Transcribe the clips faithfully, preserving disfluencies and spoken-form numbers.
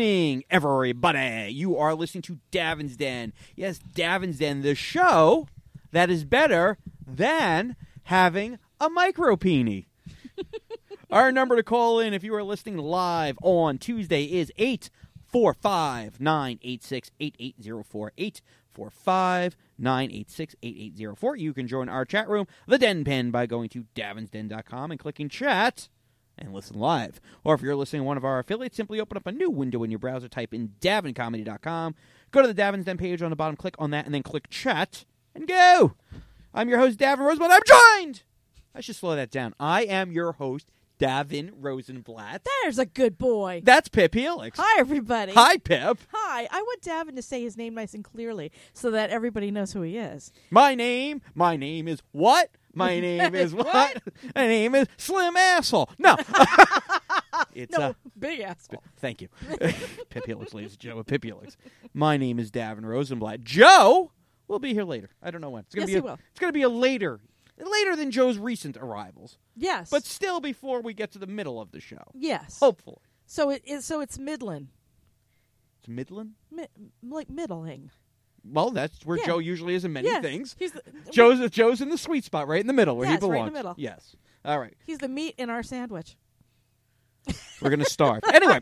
evening, everybody. You are listening to Davin's Den. Yes, Davin's Den, the show that is better than having a micro-peenie. Our number to call in if you are listening live on Tuesday is eight four five, nine eight six, eight eight zero four, eight four five, nine eight six, eight eight zero four. You can join our chat room, The Den Pen, by going to davins den dot com and clicking chat and listen live. Or if you're listening to one of our affiliates, simply open up a new window in your browser, type in davin comedy dot com, go to the Davin's Den page on the bottom, click on that, and then click chat, and go! I'm your host, Davin Rosenblatt. I'm joined! I should slow that down. I am your host, Davin Rosenblatt. There's a good boy. That's Pip Helix. Hi, everybody. Hi, Pip. Hi. I want Davin to say his name nice and clearly so that everybody knows who he is. My name, my name is what? My name is what? What? My name is Slim Asshole. No. It's no, uh, big asshole. Thank you. Pip Helix, ladies and gentlemen. Pip Helix. My name is Davin Rosenblatt. Joe will be here later. I don't know when. It's gonna Yes, be he a, will. It's going to be a later, later than Joe's recent arrivals. Yes. But still before we get to the middle of the show. yes. Hopefully. So it is. So it's Midland, It's Midland? Mi- like middling. Well, that's where Yeah. Joe usually is in many Yes. things. He's the, Joe's Joe's in the sweet spot, right in the middle, where Yes, he belongs. right in the middle. Yes. All right. He's the meat in our sandwich. We're going to starve. Anyway.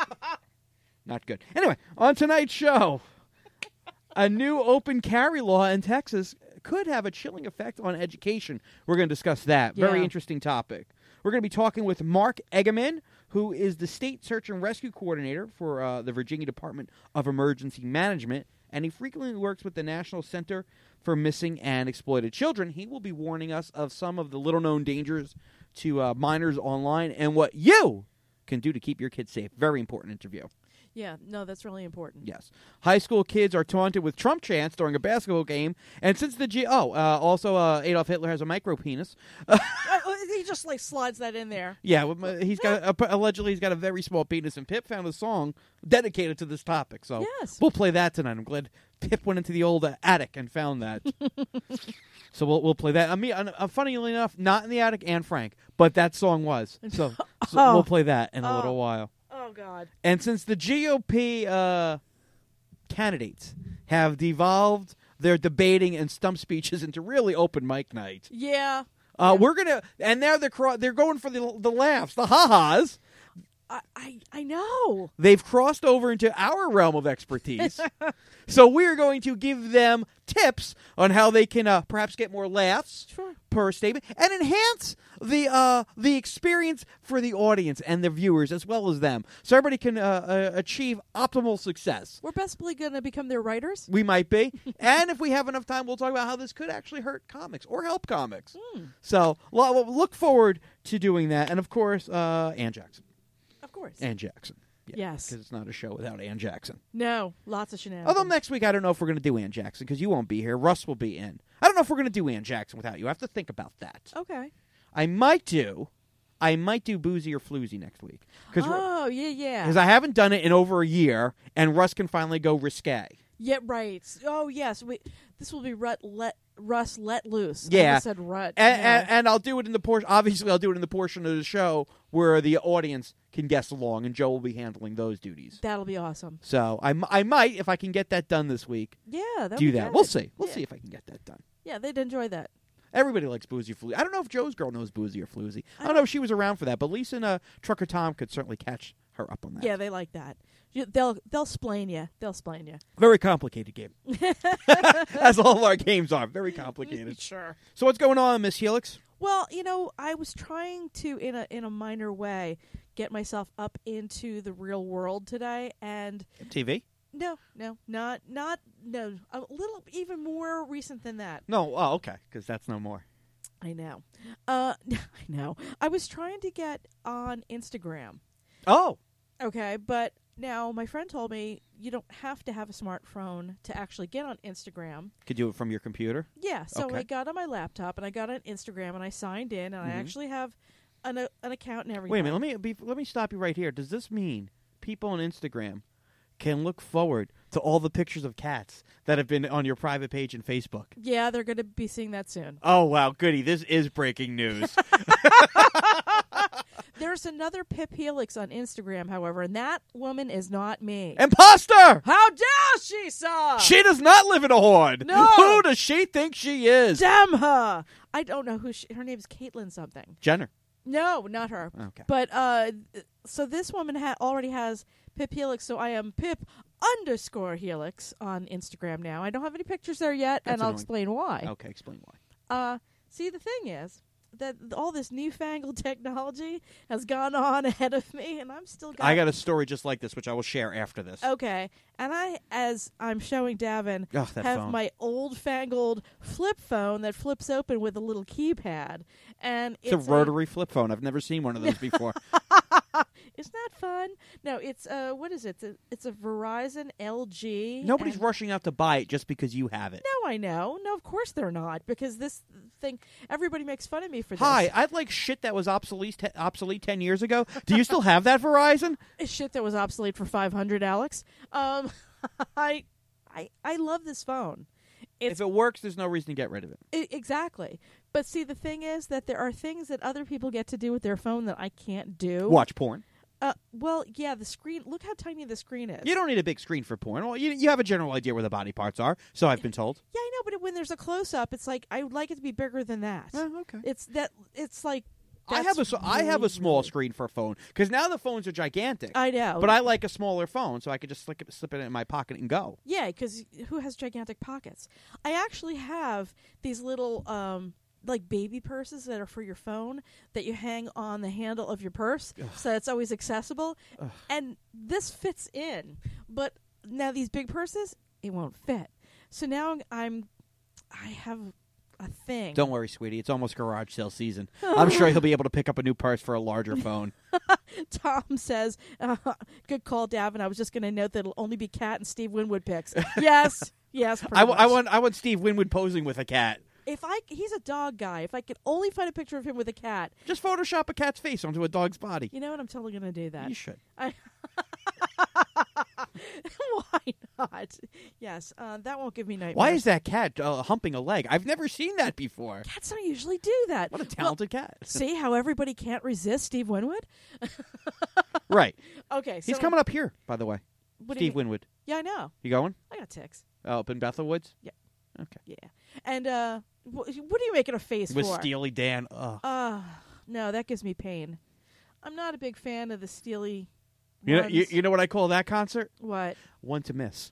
Not good. Anyway, on tonight's show, a new open carry law in Texas could have a chilling effect on education. We're going to discuss that. Very Yeah. interesting topic. We're going to be talking with Mark Egeman, who is the State Search and Rescue Coordinator for uh, the Virginia Department of Emergency Management, and he frequently works with the National Center for Missing and Exploited Children. He will be warning us of some of the little-known dangers to uh, minors online and what you can do to keep your kids safe. Very important interview. Yeah. No, that's really important. Yes. High school kids are taunted with Trump chants during a basketball game. And since the G... Oh, uh, also uh, Adolf Hitler has a micro penis. Uh, he just like slides that in there. Yeah, well, uh, he's got uh, allegedly he's got a very small penis. And Pip found a song dedicated to this topic. So Yes. we'll play that tonight. I'm glad Pip went into the old uh, attic and found that. So we'll we'll play that. I mean, uh, funnily enough, not in the attic, Anne Frank, but that song was. So, so Oh. we'll play that in a Oh. little while. Oh God. And since the G O P uh, candidates have devolved their debating and stump speeches into really open mic night, Yeah. uh, Yeah. we're gonna and now they're cro- they're going for the the laughs, the ha-has. I I, I know. They've crossed over into our realm of expertise, so we're going to give them tips on how they can uh, perhaps get more laughs Sure. per statement and enhance the uh, the experience for the audience and the viewers as well as them, so everybody can uh, uh, achieve optimal success. We're possibly going to become their writers. We might be, and if we have enough time, we'll talk about how this could actually hurt comics or help comics. Mm. So lo- look forward to doing that, and of course, uh, Ann Jackson. Of course. Ann Jackson. Yeah, Yes. because it's not a show without Ann Jackson. No. Lots of shenanigans. Although next week, I don't know if we're going to do Ann Jackson because you won't be here. Russ will be in. I don't know if we're going to do Ann Jackson without you. I have to think about that. Okay. I might do. I might do Boozy or Floozy next week because Oh yeah, yeah. I haven't done it in over a year, and Russ can finally go risque. Yeah, right. Oh yes. We, this will be Rut let Russ let loose. I Yeah. almost said Rut. And, No. and, and I'll do it in the portion. Obviously, I'll do it in the portion of the show where the audience can guess along, and Joe will be handling those duties. That'll be awesome. So I, m- I might, if I can get that done this week, Yeah, that'll do be that. good. We'll see. We'll Yeah. see if I can get that done. Yeah, they'd enjoy that. Everybody likes Boozy or Floozy. I don't know if Joe's girl knows Boozy or Floozy. I I don't know if she was around for that, but Lisa and uh, Trucker Tom could certainly catch her up on that. Yeah, they like that. You, they'll they'll splain you. They'll splain you. Very complicated game. As all of our games are. Very complicated. Sure. So what's going on, Miss Helix? Well, you know, I was trying to, in a in a minor way, get myself up into the real world today, and T V? no, no, not not no, a little even more recent than that. No. Oh, okay. Because that's no more. I know. Uh, I know. I was trying to get on Instagram. Oh. Okay, but now my friend told me you don't have to have a smartphone to actually get on Instagram. Could do it from your computer? Yeah, so Okay. I got on my laptop and I got on Instagram and I signed in and I Mhm. actually have an uh, an account and everything. Wait a minute. Let me be, let me stop you right here. Does this mean people on Instagram can look forward to all the pictures of cats that have been on your private page in Facebook? Yeah, they're going to be seeing that soon. Oh, wow. Goody. This is breaking news. There's another Pip Helix on Instagram, however, and that woman is not me. Imposter! How dare she, sir? She does not live in a hoard. No. Who does she think she is? Damn her! I don't know who she, her name's Caitlin something. Jenner. No, not her. Okay. But uh, so this woman ha- already has Pip Helix, so I am Pip underscore Helix on Instagram now. I don't have any pictures there yet, That's and I'll annoying. explain why. Okay, explain why. Uh, see, the thing is that all this newfangled technology has gone on ahead of me, and I'm still got I got a story just like this, which I will share after this. Okay, and I, as I'm showing Davin, Ugh, that have phone. my old-fangled flip phone that flips open with a little keypad, and It's, it's a rotary flip phone. I've never seen one of those before. Isn't that fun? No, it's uh, what is it? It's a, it's a Verizon L G. Nobody's and- rushing out to buy it just because you have it. No, I know. No, of course they're not, because this thing, everybody makes fun of me for this. Hi, I'd like shit that was obsolete te- obsolete ten years ago. Do you still have that Verizon? It's shit that was obsolete for five hundred, Alex. Um, I, I, I love this phone. It's If it works, there's no reason to get rid of it. I- exactly. But see, the thing is that there are things that other people get to do with their phone that I can't do. Watch porn. Uh, well, yeah, the screen. Look how tiny the screen is. You don't need a big screen for porn. Well, you, you have a general idea where the body parts are, so I've been told. Yeah, I know, but when there's a close up, it's like I would like it to be bigger than that. Oh, okay. It's that. It's like. I have a that's s- I have a really, small really- screen for a phone because now the phones are gigantic. I know, but I like a smaller phone, so I could just slip it, slip it in my pocket and go. yeah, because who has gigantic pockets? I actually have these little um like baby purses that are for your phone that you hang on the handle of your purse, Ugh. so it's always accessible. Ugh. And this fits in, but now these big purses, it won't fit. So now I'm, I have a thing. Don't worry, sweetie. It's almost garage sale season. I'm sure he'll be able to pick up a new purse for a larger phone. Tom says, uh, "Good call, Davin. I was just going to note that it'll only be Cat and Steve Winwood picks." Yes, yes. I, pretty w- I much. want I want Steve Winwood posing with a cat. If I, he's a dog guy. If I could only find a picture of him with a cat, Just Photoshop a cat's face onto a dog's body. you know what? I'm totally going to do that. You should. I Why not? Yes, uh, that won't give me nightmares. Why is that cat uh, humping a leg? I've never seen that before. Cats don't usually do that. What a talented cat. See how everybody can't resist Steve Winwood? Right. Okay, so He's coming up here, by the way. what do you Steve mean? Winwood. Yeah, I know. You going? I got ticks. Oh, up in Bethel Woods? Yeah. Okay. Yeah, and uh, wh- what are you making a face With for? Steely Dan. Ugh. Uh, no, that gives me pain. I'm not a big fan of the Steely. You know, ones. you, you know what I call that concert? What? One to miss.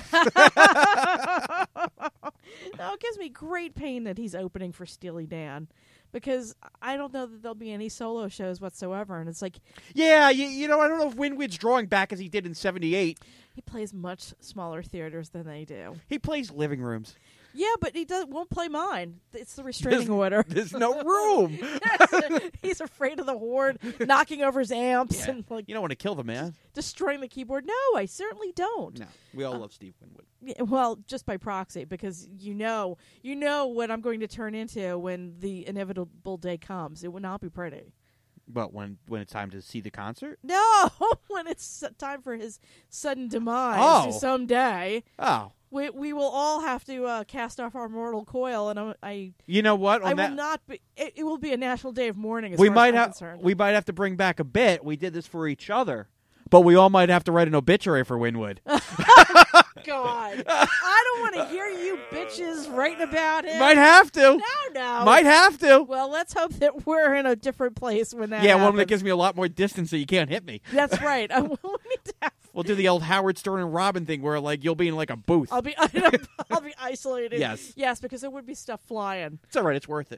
No, it gives me great pain that he's opening for Steely Dan, because I don't know that there'll be any solo shows whatsoever, and it's like Yeah, you, you know, I don't know if Winwood's drawing back as he did in seventy-eight. he plays much smaller theaters than they do. He plays living rooms. Yeah, but he does won't play mine. It's the restraining There's- order. There's no room. He's afraid of the horde knocking over his amps Yeah. and like You don't want to kill the man. destroying the keyboard. No, I certainly don't. No, we all Uh, love Steve Winwood. Yeah, well, just by proxy, because you know, you know what I'm going to turn into when the inevitable day comes. It will not be pretty. But when when it's time to see the concert? No, when it's time for his sudden demise Oh. someday, Oh, we we will all have to uh, cast off our mortal coil, and I'm, I you know what? On I that, will not be. It, it will be a national day of mourning. As we far might as I'm have concerned. we might have to bring back a bit. We did this for each other, but we all might have to write an obituary for Winwood. God, I don't want to hear you bitches writing about him. Might have to. No, no. Might have to. Well, let's hope that we're in a different place when that Yeah, happens. one that gives me a lot more distance, so you can't hit me. That's right. I will need to have. We'll do the old Howard Stern and Robin thing, where like you'll be in like a booth. I'll be. I'll be isolated. Yes. Yes, because there would be stuff flying. It's all right. It's worth it.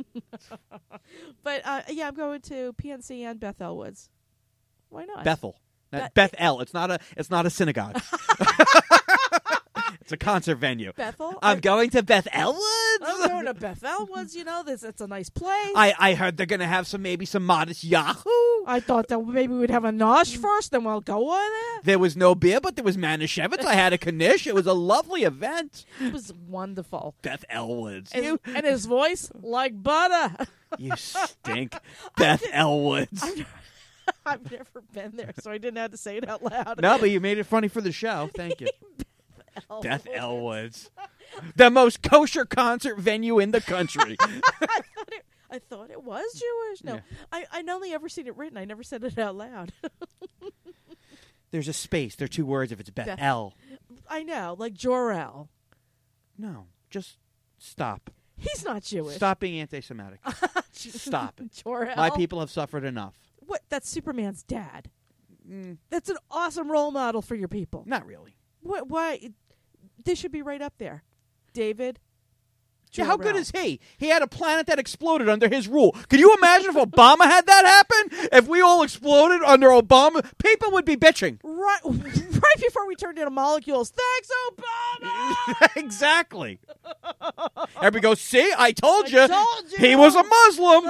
But uh, yeah, I'm going to P N C and Beth Elwoods. Why not? Bethel, Be- Not Beth El. It's not a. It's not a synagogue. It's a concert venue. Bethel. I'm going to Beth Elwoods. I'm going to Beth Elwoods. You know, this. It's a nice place. I, I heard they're gonna have some maybe some modest Yahoo. I thought that maybe we'd have a nosh first, then we'll go on there. There was no beer, but there was Manischewitz. I had a knish. It was a lovely event. It was wonderful. Beth Elwoods. And, You, and his voice like butter. you stink. Beth Elwoods. I've never been there, so I didn't have to say it out loud. No, but you made it funny for the show. Thank you. Elwoods. Beth Elwoods. The most kosher concert venue in the country. I thought it was Jewish. No, Yeah. I I only ever seen it written. I never said it out loud. There's a space. There are two words if it's Beth. Beth. L. I know, like Jor-El. No, just stop. He's not Jewish. Stop being anti-Semitic. Stop it. Jor-El. My people have suffered enough. What? That's Superman's dad. Mm, That's an awesome role model for your people. not really. What? Why? They should be right up there. David. Yeah, how good Jor-El. is he? He had a planet that exploded under his rule. Can you imagine if Obama had that happen? If we all exploded under Obama, people would be bitching. Right, right before we turned into molecules. Thanks, Obama. Exactly. Everybody goes, see, I told you. I told you. He was a Muslim.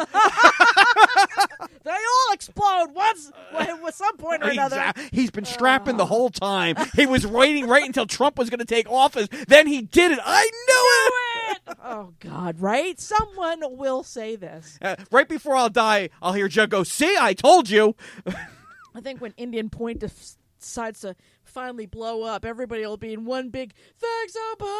They all explode once, at some point or another. Exact- He's been strapping the whole time. He was waiting right until Trump was going to take office. Then he did it. I knew it. Oh God! Right? Someone will say this. Uh, right before I'll die, I'll hear Joe go, see, I told you. I think when Indian Point def- decides to finally blow up, everybody will be in one big "Thanks,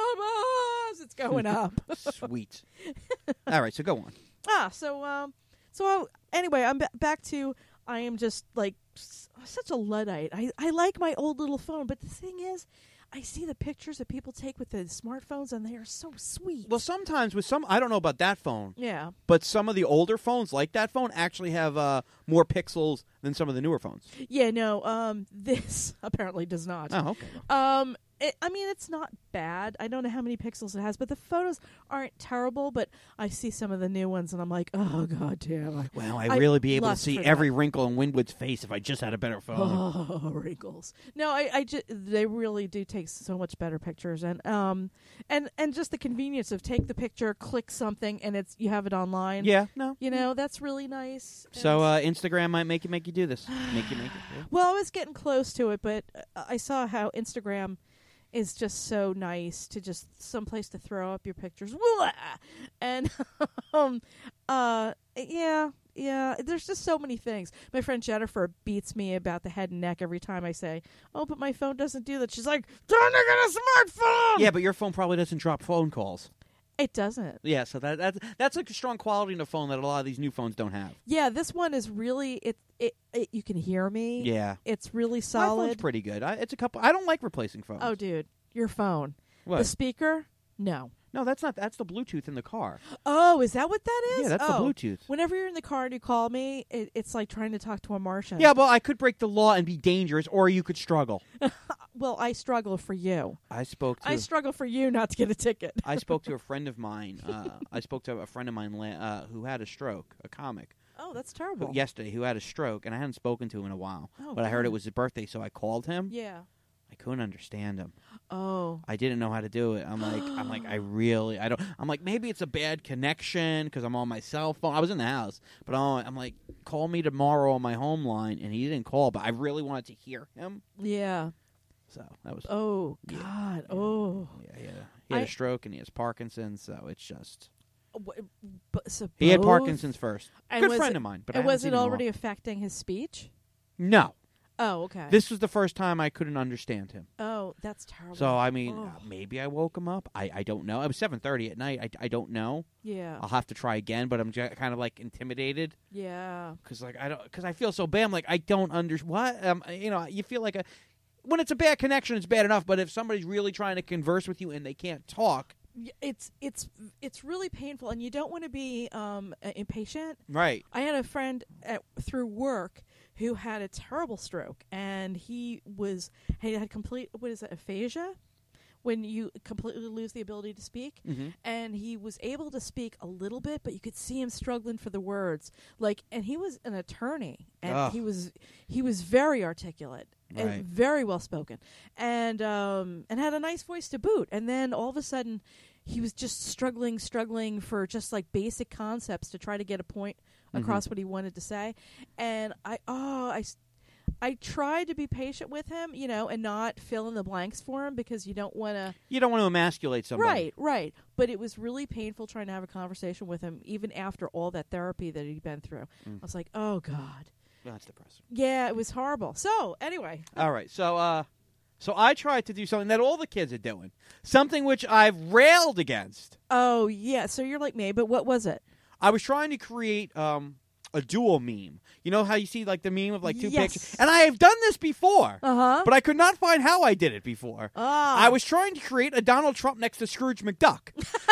Obama" as it's going up. Sweet. All right, so go on. ah, so um, so I'll, anyway, I'm ba- back to. I am just like s- such a Luddite. I I like my old little phone, but the thing is, I see the pictures that people take with the smartphones, and they are so sweet. Well, sometimes with some, I don't know about that phone, yeah. but some of the older phones, like that phone, actually have uh, more pixels than some of the newer phones. Yeah, no, um, this apparently does not. Oh, okay. Um, it, I mean, it's not bad. I don't know how many pixels it has, but the photos aren't terrible. But I see some of the new ones, and I'm like, oh, God damn. I, Well, I'd I really be able to lust see for every wrinkle in Winwood's face if I just had a better phone. Oh, wrinkles. No, I, I just, they really do take so much better pictures, and um, and and just the convenience of take the picture, click something, and it's you have it online. Yeah, no. You know, that's really nice. So And- uh, Instagram might make you make you do this. Make you make it. Yeah. Well, I was getting close to it, but uh, I saw how Instagram is just so nice to just someplace to throw up your pictures. Wah! And um uh yeah, yeah, there's just so many things. My friend Jennifer beats me about the head and neck every time I say, "Oh, but my phone doesn't do that." She's like, "Don't get a smartphone." Yeah, but your phone probably doesn't drop phone calls. It doesn't. Yeah, so that that's that's like a strong quality in a phone that a lot of these new phones don't have. Yeah, this one is really it it, it you can hear me. Yeah, It's really my solid. phone's pretty good. I, it's a couple. I don't like replacing phones. Oh, dude, your phone. what? The speaker? No. No, that's not. That's the Bluetooth in the car. Oh, is that what that is? Yeah, that's oh. the Bluetooth. Whenever you're in the car and you call me, it, it's like trying to talk to a Martian. Yeah, well, I could break the law and be dangerous, or you could struggle. Well, I struggle for you. I spoke to. I struggle for you not to get a ticket. I spoke to a friend of mine. Uh, I spoke to a friend of mine la- uh, who had a stroke, a comic, Oh, that's who, terrible. yesterday, who had a stroke, and I hadn't spoken to him in a while. Oh, but I heard God. it was his birthday, so I called him. Yeah. I couldn't understand him. Oh. I didn't know how to do it. I'm like, I'm like, I really, I don't. I'm like, maybe it's a bad connection because I'm on my cell phone. I was in the house, but I'm, I'm like, call me tomorrow on my home line, and he didn't call. But I really wanted to hear him, Yeah. so that was. Oh, Yeah. God. Yeah. Oh. Yeah, yeah. He had a I- stroke and he has Parkinson's, so it's just. Wh- But, so He had both? Parkinson's first. And Good was friend it- of mine, but I And haven't was seen it him in a already while. affecting his speech? No. Oh, okay. This was the first time I couldn't understand him. oh, that's terrible. So I mean, Oh. uh, maybe I woke him up. I, I don't know. It was seven thirty at night. I, I don't know. Yeah. I'll have to try again, but I'm j- kind of like intimidated. Yeah. Because like I don't, because I feel so bad. I'm like I don't under what um you know you feel like a when it's a bad connection, it's bad enough. But if somebody's really trying to converse with you and they can't talk, Y- It's it's it's really painful, and you don't want to be um, uh, impatient. right? I had a friend at, through work who had a terrible stroke, and he was he had complete what is it aphasia, when you completely lose the ability to speak. Mm-hmm. And he was able to speak a little bit, but you could see him struggling for the words. Like, and he was an attorney, and Ugh. he was he was very articulate Right. and very well spoken, and um and had a nice voice to boot. And then all of a sudden, he was just struggling, struggling for just like basic concepts to try to get a point Mhm. across what he wanted to say. And I oh I. s- I tried to be patient with him, you know, and not fill in the blanks for him, because you don't want to. You don't want to emasculate somebody, Right, right. But it was really painful trying to have a conversation with him, even after all that therapy that he'd been through. Mm. I was like, oh, God. That's depressing. Yeah, it was horrible. So, anyway. All right, so uh, so I tried to do something that all the kids are doing, something which I've railed against. Oh, yeah. So you're like me, but what was it? I was trying to create um, a dual meme. You know how you see like the meme of like two Yes. pictures? And I have done this before, Uh-huh. but I could not find how I did it before. Ah. I was trying to create a Donald Trump next to Scrooge McDuck.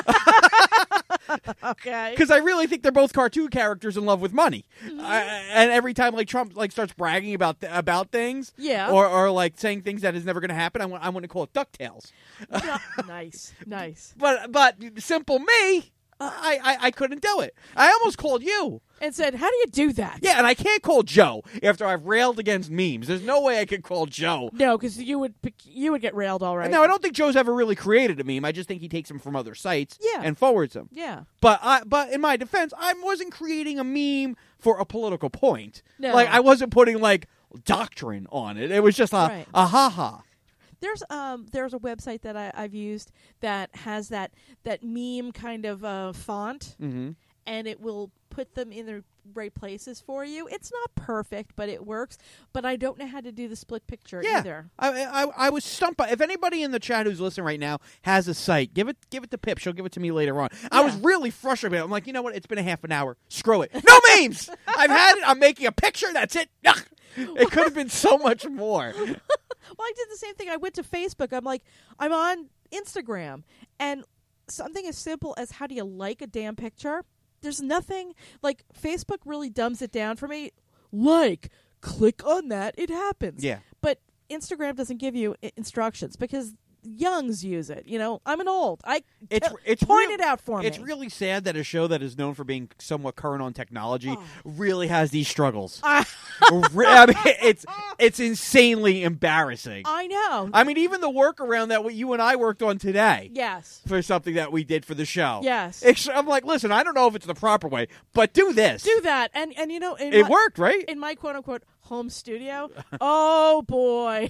Okay. Because I really think they're both cartoon characters in love with money, Mm-hmm. I, and every time like Trump like starts bragging about th- about things, Yeah. or or like saying things that is never going to happen, I want I want to call it DuckTales. Yeah. Nice. Nice. But but simple me, I, I I couldn't do it. I almost called you. And said, how do you do that? Yeah, and I can't call Joe after I've railed against memes. There's no way I could call Joe. No, because you would you would get railed all right. No, I don't think Joe's ever really created a meme. I just think he takes them from other sites Yeah. and forwards them. Yeah. But I, but in my defense, I wasn't creating a meme for a political point. No. Like I wasn't putting like doctrine on it. It was just a Right. a ha ha. There's um there's a website that I, I've used that has that that meme kind of uh, font, Mm-hmm. and it will put them in the right places for you. It's not perfect, but it works. But I don't know how to do the split picture Yeah, either. I, I I was stumped by. If anybody in the chat who's listening right now has a site, give it give it to Pip. She'll give it to me later on. I was Yeah. really frustrated. I'm like, you know what? It's been a half an hour. Screw it. No memes. I've had it. I'm making a picture. That's it. Ugh. It could have been so much more. Well, I did the same thing. I went to Facebook. I'm like, I'm on Instagram, and something as simple as how do you like a damn picture? There's nothing like Facebook really dumbs it down for me. Like, click on that, it happens. Yeah. But Instagram doesn't give you I- instructions because youngs use it. You know, I'm an old. I It's t- it's point real- it out for It's me. really sad that a show that is known for being somewhat current on technology Oh. really has these struggles. I, Re- I mean, it's it's insanely embarrassing. I know. I mean, even the workaround that you and I worked on today yes. for something that we did for the show. Yes. It's- I'm like, listen, I don't know if it's the proper way, but do this. Do that, and and you know, in It my- worked, right? in my quote unquote home studio. Oh boy.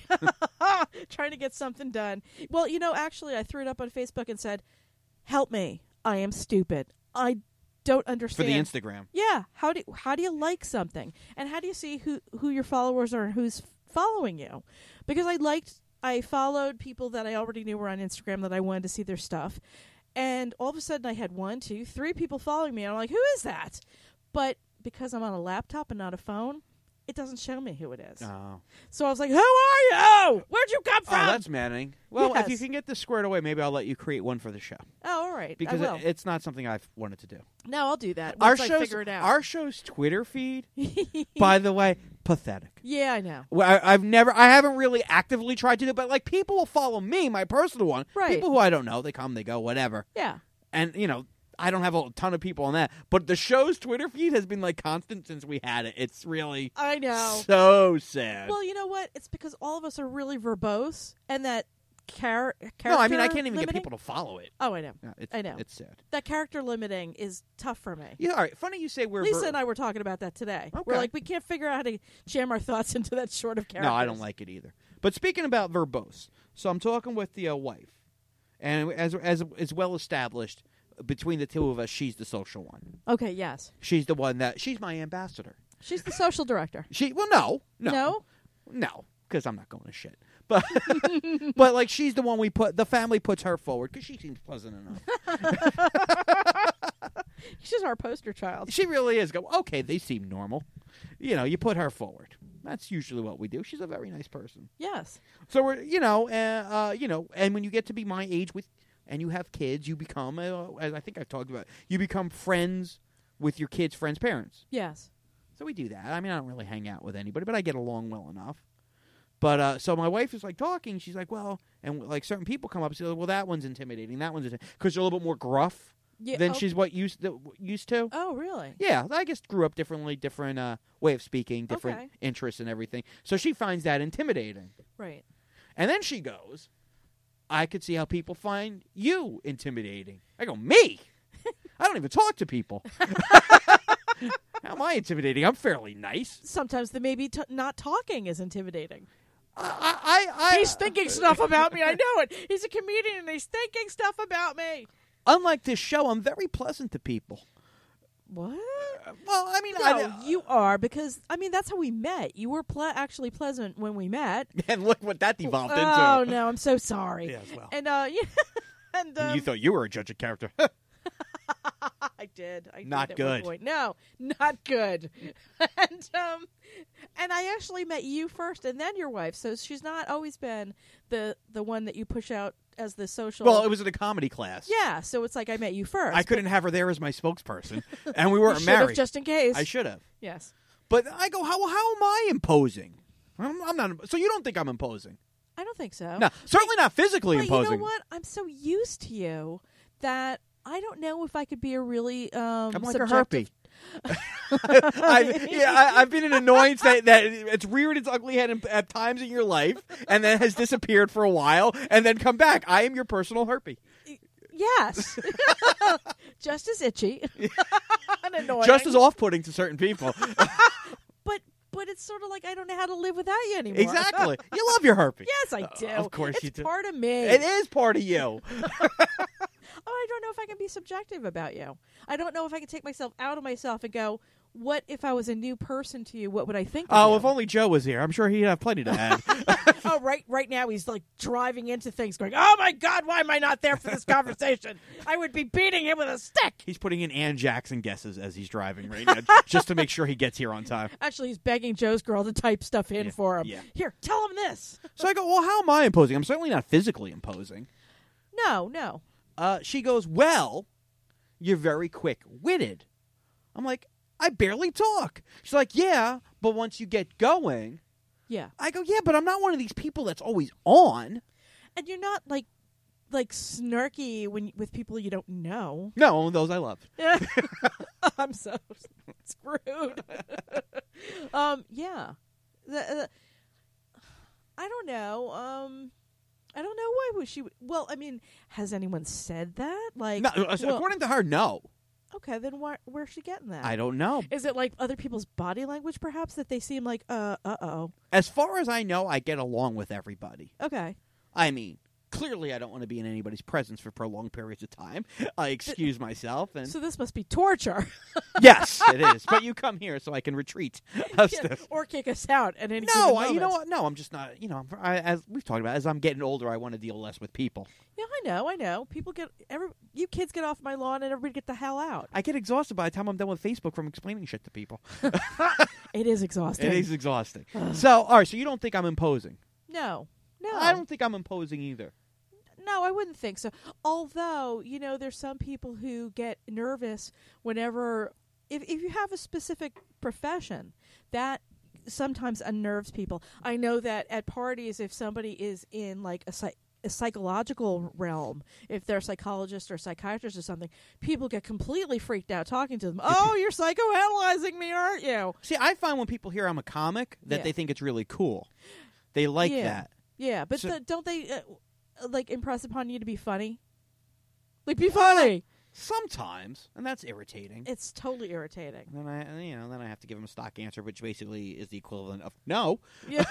Trying to get something done. Well, you know, actually I threw it up on Facebook and said, help me. I am stupid. I don't For understand. the Instagram. Yeah. How do how do you like something? And how do you see who, who your followers are and who's following you? Because I liked I followed people that I already knew were on Instagram that I wanted to see their stuff. And all of a sudden I had one, two, three people following me, and I'm like, who is that? But because I'm on a laptop and not a phone, it doesn't show me who it is. Oh. So I was like, who are you? Where'd you come Oh, from? that's maddening. Well, if you Yes. can get this squared away, maybe I'll let you create one for the show. Oh, all right. Because I will. it, it's not something I've wanted to do. no, I'll do that Our once I show's, figure it out. our show's Twitter feed, by the way, pathetic. yeah, I know. Well, I, I've never, I haven't really actively tried to do it, but like people will follow me, my personal one. Right. People who I don't know, they come, they go, whatever. Yeah. And, you know, I don't have a ton of people on that. But the show's Twitter feed has been like constant since we had it. It's really I know. so sad. Well, you know what? It's because all of us are really verbose, and that char- character no, I mean, I can't even limiting? get people to follow it. Oh, I know. Yeah, it's, I know. It's sad. That character limiting is tough for me. Yeah, all right. Funny you say we're Lisa ver- and I were talking about that today. We're Okay. like, we can't figure out how to jam our thoughts into that short of characters. No, I don't like it either. But speaking about verbose, so I'm talking with the uh, wife, and as as as well established between the two of us, she's the social one. Okay, yes. She's the one that she's my ambassador. She's the social director. She well, no, no, No? no, because I'm not going to shit. But but like she's the one we put. The family puts her forward because she seems pleasant enough. She's our poster child. She really is. Go okay. They seem normal. You know, you put her forward. That's usually what we do. She's a very nice person. Yes. So we're, you know, uh, uh, you know, and when you get to be my age with, and you have kids, you become, uh, as I think I've talked about, you become friends with your kids' friends' parents. Yes. So we do that. I mean, I don't really hang out with anybody, but I get along well enough. But uh, so my wife is like talking. She's like, well, and like certain people come up and say, well, that one's intimidating. That one's because they're a little bit more gruff Yeah. than oh, she's what used to, used to. Oh, really? Yeah, I guess grew up differently, different uh, way of speaking, different Okay. interests and everything. So she finds that intimidating. Right. And then she goes, I could see how people find you intimidating. I go, me? I don't even talk to people. How am I intimidating? I'm fairly nice. Sometimes the maybe t- not talking is intimidating. I, I, I, He's thinking stuff about me. I know it. He's a comedian and he's thinking stuff about me. Unlike this show, I'm very pleasant to people. What? Well, I mean, No, I, you are because I mean that's how we met. You were ple- actually pleasant when we met. and look what that devolved Oh into. no, I'm so sorry. Yeah, as well. And uh, yeah, and um, You thought you were a judge of character. I did. I Not did at one good. point. No, not good. and um, and I actually met you first, and then your wife. So she's not always been the the one that you push out as the social. Well, it was in a comedy class. yeah. So it's like I met you first. I couldn't have her there as my spokesperson, and we weren't You should have, married. just in case. I should have. Yes. But I go, how how am I imposing? I'm, I'm not. So you don't think I'm imposing? I don't think so. No, certainly not physically But imposing. you know what? I'm so used to you that I don't know if I could be a really um. I'm like subjective- a herpy. I, yeah, I, I've been an annoyance that, that it's reared its ugly head in, at times in your life, and then has disappeared for a while, and then come back. I am your personal herpy. Yes. Just as itchy. and annoying. Just as off-putting to certain people. But but it's sort of like I don't know how to live without you anymore. Exactly. You love your herpy. Yes, I do. of course it's you do. part of me. It is part of you. Oh, I don't know if I can be subjective about you. I don't know if I can take myself out of myself and go, what if I was a new person to you? What would I think of Oh, you? if only Joe was here. I'm sure he'd have plenty to add. Oh, right right now he's like driving into things going, oh my God, why am I not there for this conversation? I would be beating him with a stick. He's putting in Ann Jackson guesses as he's driving right now, just to make sure he gets here on time. Actually, he's begging Joe's girl to type stuff in Yeah, for him. yeah. Here, tell him this. So I go, well, how am I imposing? I'm certainly not physically imposing. No, no. Uh, she goes, well, you're very quick-witted. I'm like, I barely talk. She's like, yeah, but once you get going. Yeah. I go, yeah, but I'm not one of these people that's always on. And you're not like like snarky when with people you don't know. No, those I love. I'm so screwed. um, yeah. The, the, I don't know. Um, I don't know why would she. Well, I mean, has anyone said that? Like, No, well, according to her, no. okay, then why, where's she getting that? I don't know. Is it like other people's body language, perhaps, that they seem like, uh, uh oh? As far as I know, I get along with everybody. Okay. I mean, clearly I don't want to be in anybody's presence for prolonged periods of time. I excuse myself. and So this must be torture. Yes, it is. But you come here so I can retreat. of Yeah, stuff. or kick us out at any No, given I, you know moment. what? No, I'm just not. You know, I, as we've talked about, as I'm getting older, I want to deal less with people. Yeah, I know, I know. People get every you kids get off my lawn and everybody get the hell out. I get exhausted by the time I'm done with Facebook from explaining shit to people. It is exhausting. It is exhausting. So, all right. So you don't think I'm imposing? No, no, I don't think I'm imposing either. No, I wouldn't think so. Although, you know, there's some people who get nervous whenever if if you have a specific profession that sometimes unnerves people. I know that at parties, if somebody is in like a psych. a psychological realm, if they're a psychologist or psychiatrist or something, people get completely freaked out talking to them. Oh, you're psychoanalyzing me, aren't you? See, I find when people hear I'm a comic that Yeah. they think it's really cool. They like Yeah. that. Yeah, but So- th- don't they uh, like impress upon you to be funny? Like, be funny. Sometimes, and that's irritating. It's totally irritating. Then I, you know, then I have to give them a stock answer, which basically is the equivalent of no, Yeah.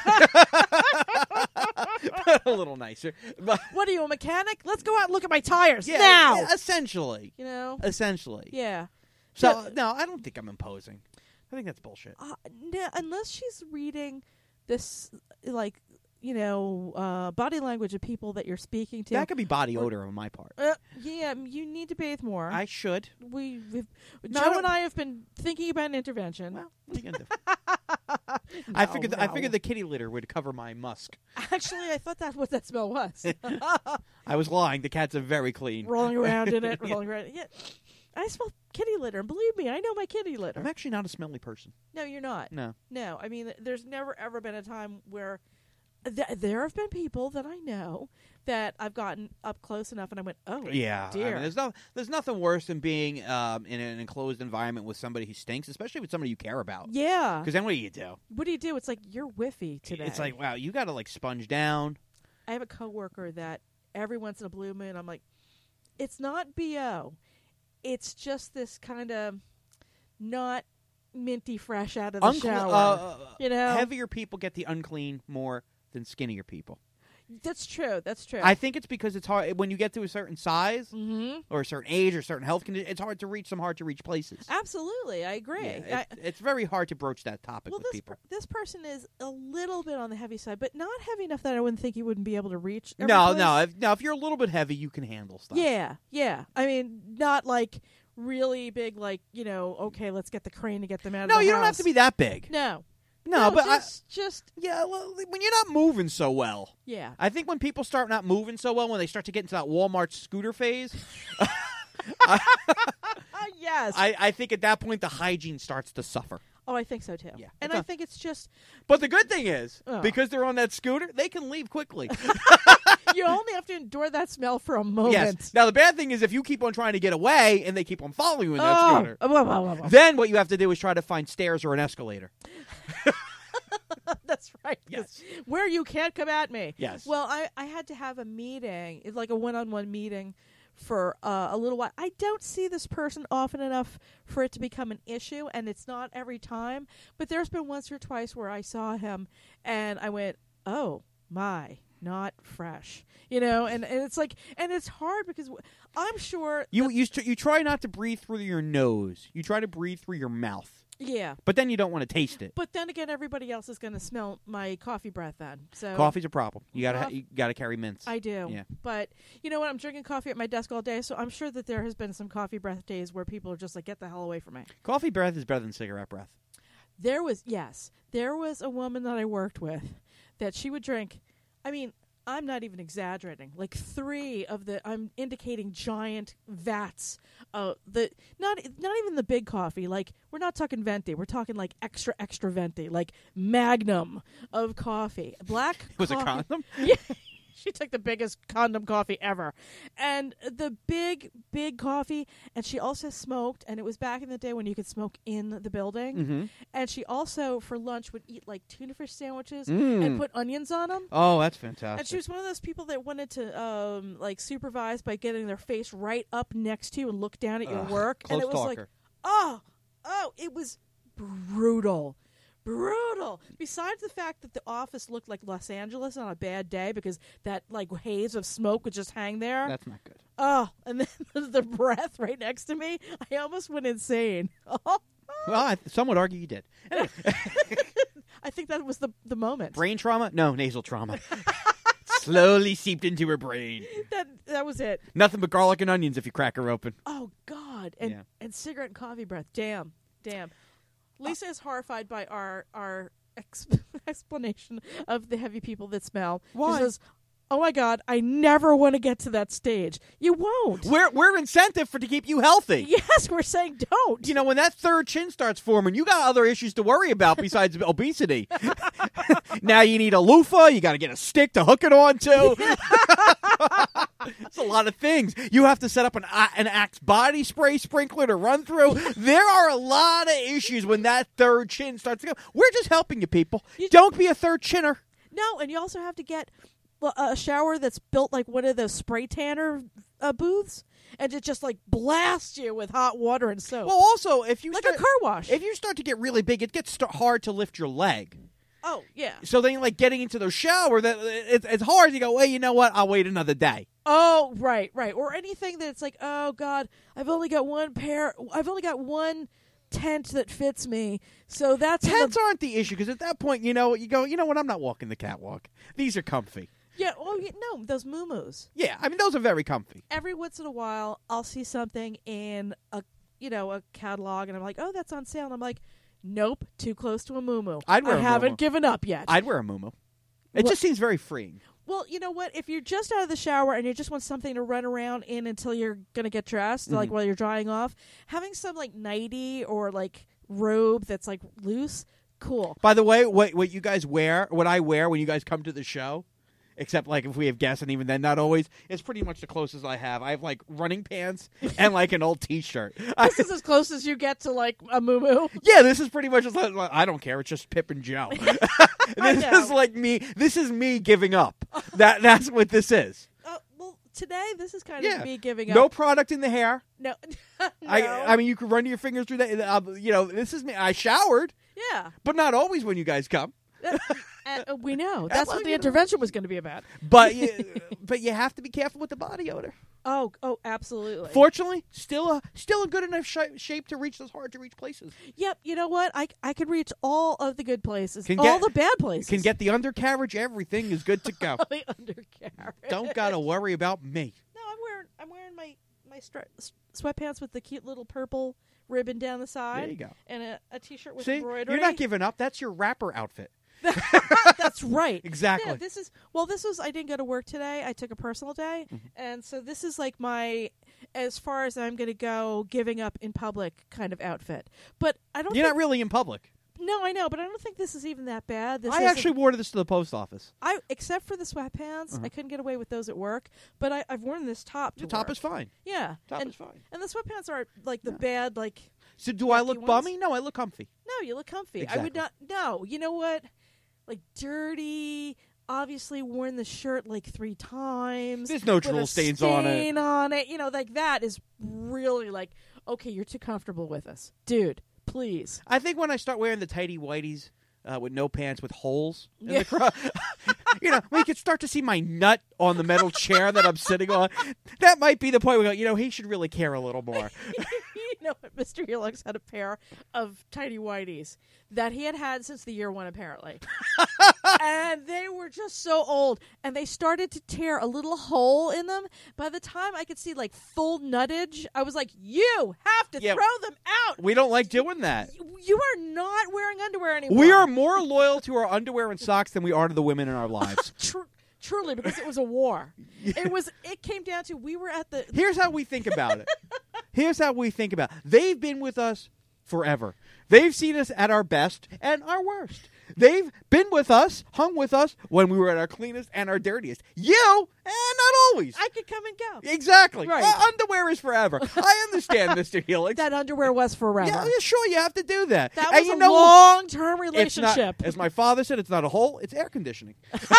but a little nicer. But What are you, a mechanic? Let's go out and look at my tires yeah, now. yeah, essentially, You know? essentially. Yeah. So Yeah. no, I don't think I'm imposing. I think that's bullshit. Uh, no, unless she's reading this, like, you know, uh, body language of people that you're speaking to. That could be body Or- odor on my part. Uh, yeah, you need to bathe more. I should. we, we've, No, I Joe don't- and I have been thinking about an intervention. Well, what are you gonna do? I No, figured. th- I no. figured the kitty litter would cover my musk. Actually, I thought that's what that smell was. I was lying. The cats are very clean. Rolling around in it, Yeah. rolling around. Yeah, I smell kitty litter, and believe me, I know my kitty litter. I'm actually not a smelly person. No, you're not. No. No, I mean, there's never ever been a time where th- there have been people that I know that I've gotten up close enough, and I went, "Oh, Yeah, I dear." mean, there's no, there's nothing worse than being um, in an enclosed environment with somebody who stinks, especially with somebody you care about. Yeah. Because then what do you do? What do you do? It's like you're whiffy today. It's like, wow, you got to like sponge down. I have a coworker that every once in a blue moon, I'm like, it's not B O. It's just this kind of not minty fresh out of the Uncl- shower. uh, you know? heavier people get the unclean more than skinnier people. That's true. That's true. I think it's because it's hard when you get to a certain size mm-hmm. or a certain age or certain health condition. It's hard to reach some hard to reach places. Absolutely. I agree. Yeah, I, it, it's very hard to broach that topic well, with this people. per- this person is a little bit on the heavy side, but not heavy enough that I wouldn't think you wouldn't be able to reach. every No, place. no. If, no, if you're a little bit heavy, you can handle stuff. Yeah, yeah. I mean, not like really big, like, you know, okay, let's get the crane to get them out No, of the you house. don't have to be that big. No. No, but just, I, just I, yeah, well, when you're not moving so well. Yeah. I think when people start not moving so well, when they start to get into that Walmart scooter phase, yes. I, I think at that point the hygiene starts to suffer. Oh, I think so too. Yeah. And It's I a- think it's just But the good thing is, Oh. because they're on that scooter, they can leave quickly. you only have to endure that smell for a moment. Yes. Now, the bad thing is if you keep on trying to get away and they keep on following you in that oh. scooter, Blah, blah, blah, blah. then what you have to do is try to find stairs or an escalator. That's right. Yes. Where you can't come at me. Yes. Well, I, I had to have a meeting, it's like a one-on-one meeting for uh, a little while. I don't see this person often enough for it to become an issue, and it's not every time. But there's been once or twice where I saw him, and I went, oh, my, not fresh. You know, and, and it's like, and it's hard because w- I'm sure. You, you, st- you try not to breathe through your nose. You try to breathe through your mouth. Yeah. But then you don't want to taste it. But then again, everybody else is going to smell my coffee breath then. So Coffee's a problem. You gotta ha- Coff- you gotta carry mints. I do. Yeah. But you know what? I'm drinking coffee at my desk all day, so I'm sure that there has been some coffee breath days where people are just like, get the hell away from me. Coffee breath is better than cigarette breath. There was, yes, there was a woman that I worked with that she would drink, I mean, I'm not even exaggerating, like three of the, I'm indicating giant vats, uh, the, not not even the big coffee, like, we're not talking venti, we're talking like extra, extra venti, like magnum of coffee. Black Was it coffee. condom? Yeah. She took the biggest condom coffee ever. And the big, big coffee. And she also smoked. And it was back in the day when you could smoke in the building. Mm-hmm. And she also, for lunch, would eat like tuna fish sandwiches Mm. and put onions on them. Oh, that's fantastic. And she was one of those people that wanted to um, like supervise by getting their face right up next to you and look down at your Ugh, work. close And it was like, talker. oh, oh, it was brutal. Brutal. Besides the fact that the office looked like Los Angeles on a bad day because that like haze of smoke would just hang there. That's not good. Oh, and then the breath right next to me. I almost went insane. Well, I, some would argue you did. Anyway, I think that was the the moment. brain trauma? No, nasal trauma. Slowly seeped into her brain. That that was it. Nothing but garlic and onions if you crack her open. Oh God. And Yeah. and cigarette and coffee breath. Damn. Damn. Lisa is horrified by our our ex- explanation of the heavy people that smell. Why? She says, "Oh my God, I never want to get to that stage." You won't. We're we're incentive for to keep you healthy. Yes, we're saying don't. You know, when that third chin starts forming, you got other issues to worry about besides obesity. Now you need a loofah. You got to get a stick to hook it on to. It's a lot of things. You have to set up an uh, an Axe body spray sprinkler to run through. There are a lot of issues when that third chin starts to go. We're just helping you, people. You- Don't be a third chinner. No, and you also have to get well, a shower that's built like one of those spray tanner uh, booths, and it just like blasts you with hot water and soap, Well, also, if you like start, a car wash. if you start to get really big, it gets st- hard to lift your leg. oh yeah. So then, like getting into the shower, that it's it's hard. You go, well, you know what? I'll wait another day. Oh right, right. Or anything that's like, oh God, I've only got one pair. I've only got one tent that fits me. So that's in the- Tents aren't the issue because at that point, you know, you go, you know what? I'm not walking the catwalk. These are comfy. yeah. Oh yeah, no, those moo-moos. Yeah, I mean, those are very comfy. Every once in a while, I'll see something in a you know a catalog, and I'm like, oh, that's on sale. And I'm like, nope, too close to a moo-moo. I'd wear I a haven't moo-moo. given up yet. I'd wear a muumuu. It What- just seems very freeing. Well, you know what? If you're just out of the shower and you just want something to run around in until you're gonna get dressed, like Mhm. while you're drying off, having some like nightie or like robe that's like loose, cool. By the way, what what you guys wear, what I wear when you guys come to the show, except like if we have guests, and even then, not always, it's pretty much the closest I have. I have like running pants and like an old T-shirt. I- This is as close as you get to like a moo yeah, this is pretty much. Just like, I don't care. It's just Pip and Joe. I This know. is like me. This is me giving up. That that's what this is. Uh, well, today this is kind Yeah. of me giving No up. product in the hair. No, no. I I mean, you can run your fingers through that. Uh, you know, this is me. I showered, yeah, but not always when you guys come. That- and, uh, we know That's that's what what the you know. intervention was going to be about. But you, but you have to be careful with the body odor. Oh, oh, absolutely. Fortunately, still a still a good enough sh- shape to reach those hard to reach places. Yep. You know what? I I could reach all of the good places, Can all get- the bad places. Can get the undercarriage. Everything is good to go. the undercarriage. Don't gotta worry about me. No, I'm wearing I'm wearing my my stri- sweatpants with the cute little purple ribbon down the side. There you go. And a, a t-shirt with See, embroidery. you're not giving up. That's your rapper outfit. That's right. Exactly. Yeah, this is well. This was I didn't go to work today. I took a personal day, mm-hmm. and so this is like my as far as I'm going to go giving up in public kind of outfit. But I don't. You're think, not really in public. No, I know, but I don't think this is even that bad. This I isn't- actually wore this to the post office. I except for the sweatpants, Uh-huh. I couldn't get away with those at work. But I, I've worn this top. To The top work. is fine. Yeah, Top and, is fine. and the sweatpants are like the Yeah. bad like. So do I yucky look ones? bummy? No, I look comfy. No, you look comfy. I Exactly. would not. No, you know what? Like dirty. Obviously worn the shirt like three times. There's no with drool a stains on it. stain on it. You know, like that is really like, okay, you're too comfortable with us, dude. Please. I think when I start wearing the tighty whities uh, with no pants with holes in Yeah. the cro- you know, we could start to see my nut on the metal chair that I'm sitting on. That might be the point where we go, you know, he should really care a little more. You know what? Mister Helix had a pair of tidy whities that he had had since the year one, apparently. And they were just so old. And they started to tear a little hole in them. By the time I could see, like, full nuttage, I was like, you have to Yeah. throw them out. We don't like doing that. You are not wearing underwear anymore. We are more loyal to our underwear and socks than we are to the women in our lives. Tr- truly, because it was a war. It was. It came down to we were at the. Here's how we think about it. Here's how we think about it. They've been with us forever. They've seen us at our best and our worst. They've been with us, hung with us when we were at our cleanest and our dirtiest. You, and not always. I could come and go. Exactly. Right. Uh, underwear is forever. I understand, Mister Helix. That underwear was forever. Yeah, yeah, sure, you have to do that. That and was you a know, long-term it's not, relationship. as my father said, it's not a hole, it's air conditioning.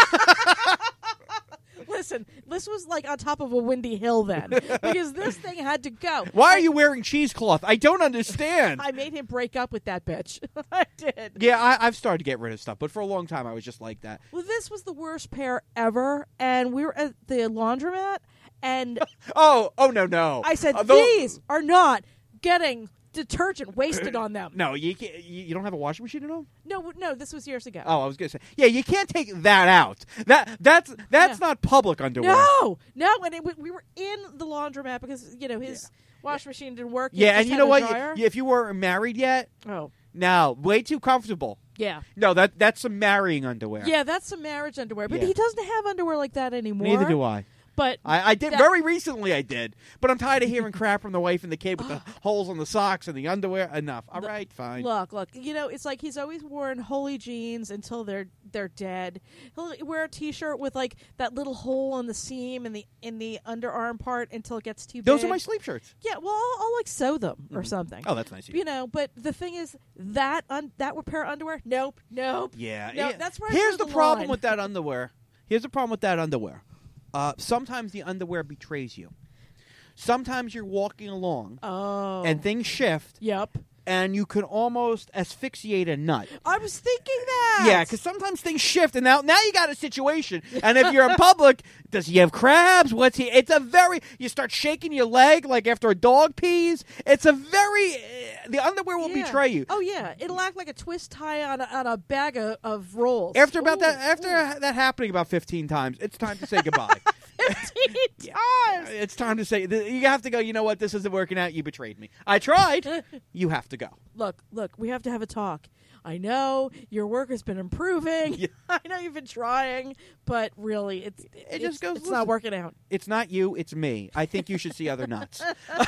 Listen, this was like on top of a windy hill then, because this thing had to go. Why I, are you wearing cheesecloth? I don't understand. I made him break up with that bitch. I did. yeah, I, I've started to get rid of stuff, but for a long time I was just like that. Well, this was the worst pair ever, and we were at the laundromat, and Oh, oh no, no. I said, Uh, those- these are not getting detergent wasted on them. No, you can't, you, you don't have a washing machine at home? No, no, this was years ago. Oh, I was gonna say, yeah, you can't take that out. That that's that's Yeah. not public underwear. No, no, and it, we were in the laundromat because you know his washing machine didn't work. He Yeah, just and you had know a what? dryer. You- if you weren't married yet, Oh, no, way too comfortable. yeah, No, that that's some marrying underwear. yeah. That's some marriage underwear, but Yeah. he doesn't have underwear like that anymore. Neither do I. But I, I did That- very recently. I did, but I'm tired of hearing crap from the wife and the kid with the holes on the socks and the underwear. Enough. All right, fine. look, look. You know, it's like he's always worn holy jeans until they're they're dead. He'll wear a T-shirt with like that little hole in the seam in the in the underarm part until it gets too Those big. are my sleep shirts. Yeah, well, I'll, I'll like sew them or something. Oh, that's nice. Of you. You know, but the thing is that un- that pair of underwear. Nope, nope. Yeah, No, yeah. that's where I Here's drew the the problem line. with that underwear. Here's the problem with that underwear. Uh, sometimes the underwear betrays you. Sometimes you're walking along Oh, and things shift, yep. and you can almost asphyxiate a nut. I was thinking that. Yeah, because sometimes things shift, and now now you got a situation. And if you're in public, does he have crabs? What's he? It's a very. You start shaking your leg like after a dog pees. It's a very. Uh, the underwear will Yeah. betray you. Oh yeah, it'll act like a twist tie on a, on a bag of, of rolls. After about Ooh, that, after ooh. that happening about fifteen times, it's time to say goodbye. fifteen Yeah. times. It's time to say th- you have to go. You know what? This isn't working out. You betrayed me. I tried. You have to go. Look, look, we have to have a talk. I know your work has been improving. Yeah. I know you've been trying, but really, it's it, It it's, just goes, it's listen. not working out. It's not you. It's me. I think you should see other nuts.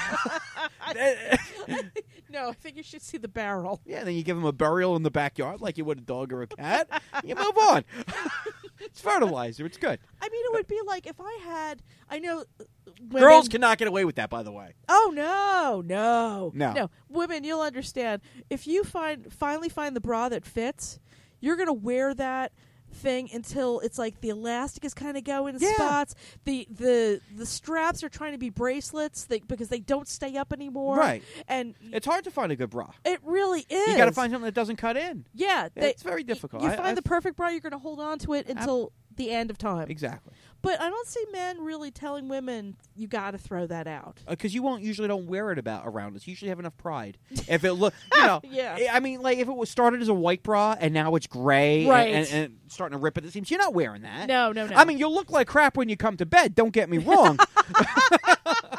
No, I think you should see the barrel. Yeah, then you give them a burial in the backyard like you would a dog or a cat. You move on. It's fertilizer. It's good. I mean, it would be like if I had. I know uh, women, Girls cannot get away with that, by the way. Oh no, no, No. no! Women, you'll understand. If you find finally find the bra that fits, you're gonna wear that thing until it's like the elastic is kind of going in Yeah. spots. The the the straps are trying to be bracelets they, because they don't stay up anymore. Right. And It's hard to find a good bra. it really is. You got to find something that doesn't cut in. Yeah, they, It's very difficult. You I- find I've- the perfect bra, you're going to hold on to it until the end of time. Exactly. But I don't see men really telling women you got to throw that out. Because you won't usually don't wear it about around us. You usually have enough pride. If it look, you know, Yeah. I mean, like if it was started as a white bra and now it's gray and- Right. and, and starting to rip at the seams, you're not wearing that. No, no, no. I mean, you'll look like crap when you come to bed. Don't get me wrong.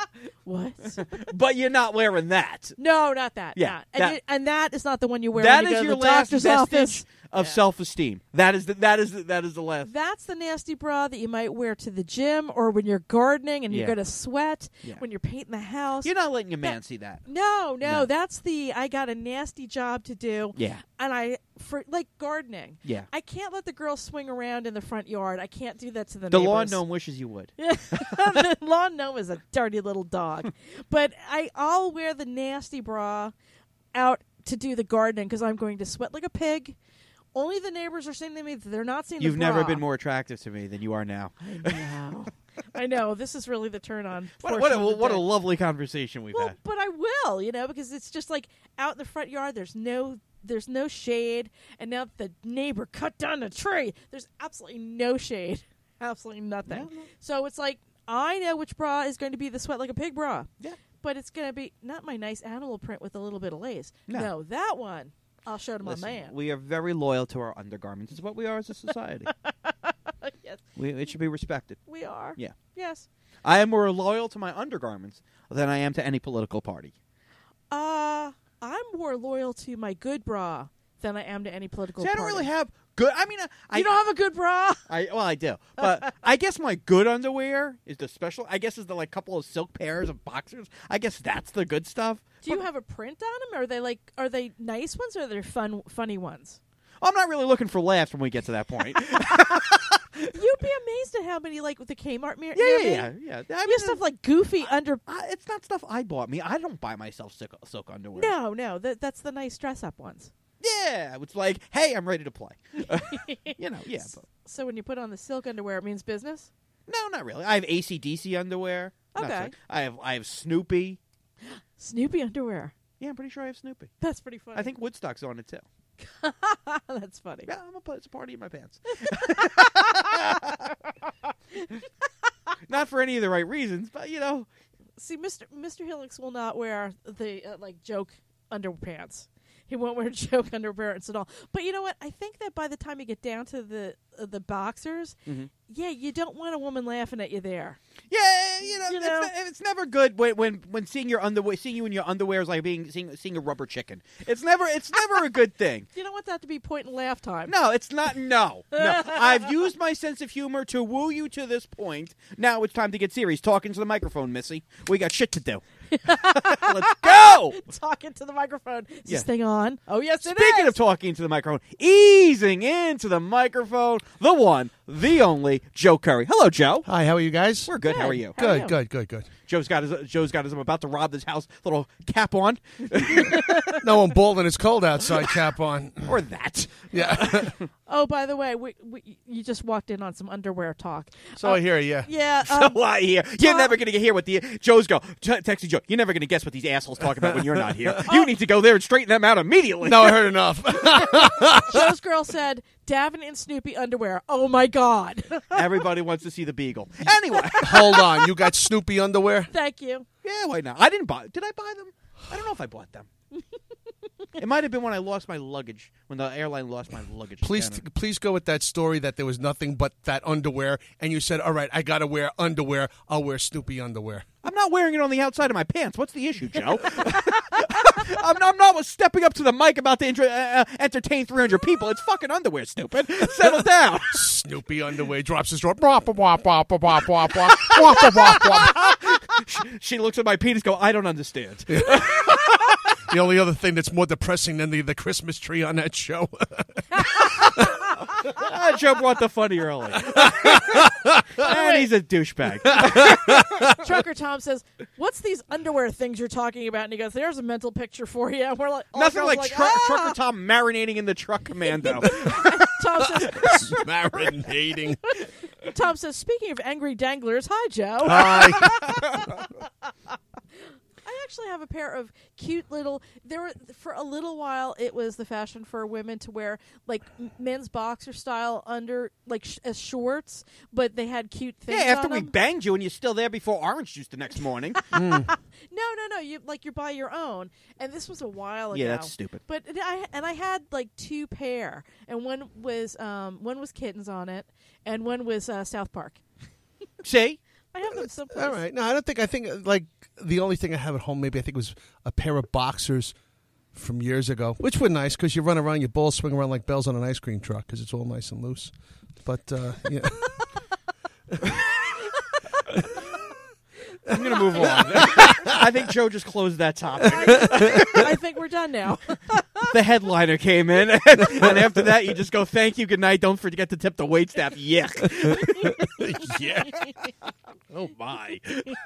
What? But you're not wearing that. No, not that. Yeah, not. And, that- you, and that is not the one you wear That when you is go your to the last doctor's vestige office. of Yeah. self-esteem. That is the, that is the, that is the last. That's the nasty bra that you might wear to the gym or when you're gardening and Yeah. you're going to sweat, Yeah. when you're painting the house. You're not letting your man That- see that. No, no, No. that's the I got a nasty job to do. Yeah. And I for like gardening. Yeah. I can't let the girls swing around in the front yard. I can't do that to the, The neighbors. lawn gnome wishes you would. Yeah, the lawn gnome is a dirty little dog. But I, I'll wear the nasty bra out to do the gardening because I'm going to sweat like a pig. Only the neighbors are saying to me that they're not seeing You've the never bra. been more attractive to me than you are now. I know. I know. This is really the turn on. What, what, a, portion of the what a day. lovely conversation we've Well, had. but I will, you know, because it's just like out in the front yard. There's no, there's no shade, and now the neighbor cut down a tree. There's absolutely no shade, absolutely nothing. No, no. So it's like I know which bra is going to be the sweat like a pig bra. Yeah. But it's going to be not my nice animal print with a little bit of lace. No. that one I'll show to my Listen, man. we are very loyal to our undergarments. It's what we are as a society. Yes, we, it should be respected. we are. Yeah. Yes. I am more loyal to my undergarments than I am to any political party. Uh, I'm more loyal to my good bra than I am to any political See, I party. don't really have good. I mean, I You don't have a good bra? I well, I do, but I guess my good underwear is the special. I guess is the like couple of silk pairs of boxers. I guess that's the good stuff. Do you have a print on them? Are they like are they nice ones or are they fun funny ones? I'm not really looking for laughs when we get to that point. You'd be amazed at how many like with the Kmart mirror. yeah, near yeah, me, yeah, yeah. I You mean, have stuff like goofy under. uh, it's not stuff I bought me. I don't buy myself silk, silk underwear. No, no, that that's the nice dress up ones. Yeah, it's like, hey, I'm ready to play. you know, yeah. But, So when you put on the silk underwear, it means business. no, not really. I have A C D C underwear. Not Okay. silk. I have I have Snoopy. Snoopy underwear. Yeah, I'm pretty sure I have Snoopy. That's pretty funny. I think Woodstock's on it too. that's funny. Yeah, I'm a, it's a party in my pants. Not for any of the right reasons, but you know. See, Mister Mister Hillix will not wear the uh, like joke underpants. He won't wear joke underpants at all. But you know what? I think that by the time you get down to the uh, the boxers, Mhm. yeah, you don't want a woman laughing at you there. Yeah, you know, You it's, know? ne- it's never good when, when when seeing your underwear, seeing you in your underwear is like being seeing seeing a rubber chicken. It's never it's never a good thing. You don't want that to be point and laugh time. No, it's not. No, no. I've used my sense of humor to woo you to this point. Now it's time to get serious. Talking to the microphone, Missy. We got shit to do. Let's go. Talking to the microphone. Is Yeah. this thing on? Oh, yes, it is. Speaking of talking to the microphone, easing into the microphone, the one, the only, Joe Curry. Hello, Joe. Hi, how are you guys? We're good. How are Good. you? How are Good, you? good, good, good. Joe's got his. Joe's got his. I'm about to rob this house. Little cap on, No, I'm bald and it's cold outside. Cap on. or that. Yeah. Oh, by the way, we, we, you just walked in on some underwear talk. So I hear you. Yeah. Um, So I hear you're Tom- never going to hear what the Joe's go. T- texting Joe. You're never going to guess what these assholes talk about when you're not here. You need to go there and straighten them out immediately. No, I heard enough. Joe's girl said, Davin and Snoopy underwear. Oh, my God. Everybody wants to see the beagle. Anyway, Hold on. You got Snoopy underwear? Thank you. yeah, why not? I didn't buy. Did I buy them? I don't know if I bought them. It might have been when I lost my luggage, when the airline lost my luggage. Please, Yeah, t- please go with that story that there was nothing but that underwear, and you said, "All right, I got to wear underwear. I'll wear Snoopy underwear." I'm not wearing it on the outside of my pants. What's the issue, Joe? I'm, I'm not stepping up to the mic about to intro, uh, uh, entertain three hundred people. It's fucking underwear, stupid. Settle down. Snoopy underwear drops his drawer. Bwah, bwah, bwah, bwah, bwah, bwah, bwah, bwah, bwah, bwah, bwah. she, she looks at my penis, go, I don't understand. The only other thing that's more depressing than the, the Christmas tree on that show. Ah, Joe brought the funny early. And he's a douchebag. Trucker Tom says, what's these underwear things you're talking about? And he goes, there's a mental picture for you. And we're like, all Nothing girls like, like tru- ah! Trucker Tom marinating in the truck commando. Tom says, Marinating. Tom says, speaking of angry danglers, hi, Joe. Hi. I actually have a pair of cute little. There were for a little while. It was the fashion for women to wear like m- men's boxer style under like sh- as shorts, but they had cute things. Yeah, after on we them. banged you and you're still there before orange juice the next morning. No, no, no. You like you buy your own, and this was a while ago. Yeah, that's stupid. But it- I and I had like two pair, and one was um one was kittens on it, and one was uh, South Park. See? I have them someplace. All right. No, I don't think. I think uh, like the only thing I have at home, maybe I think was a pair of boxers from years ago, which were nice because you run around, your balls swing around like bells on an ice cream truck because it's all nice and loose. But uh, yeah. I'm going to move on. I think Joe just closed that topic. I think we're done now. The headliner came in, and after that, you just go, thank you, good night, don't forget to tip the waitstaff. Yuck. Yeah. Oh, my.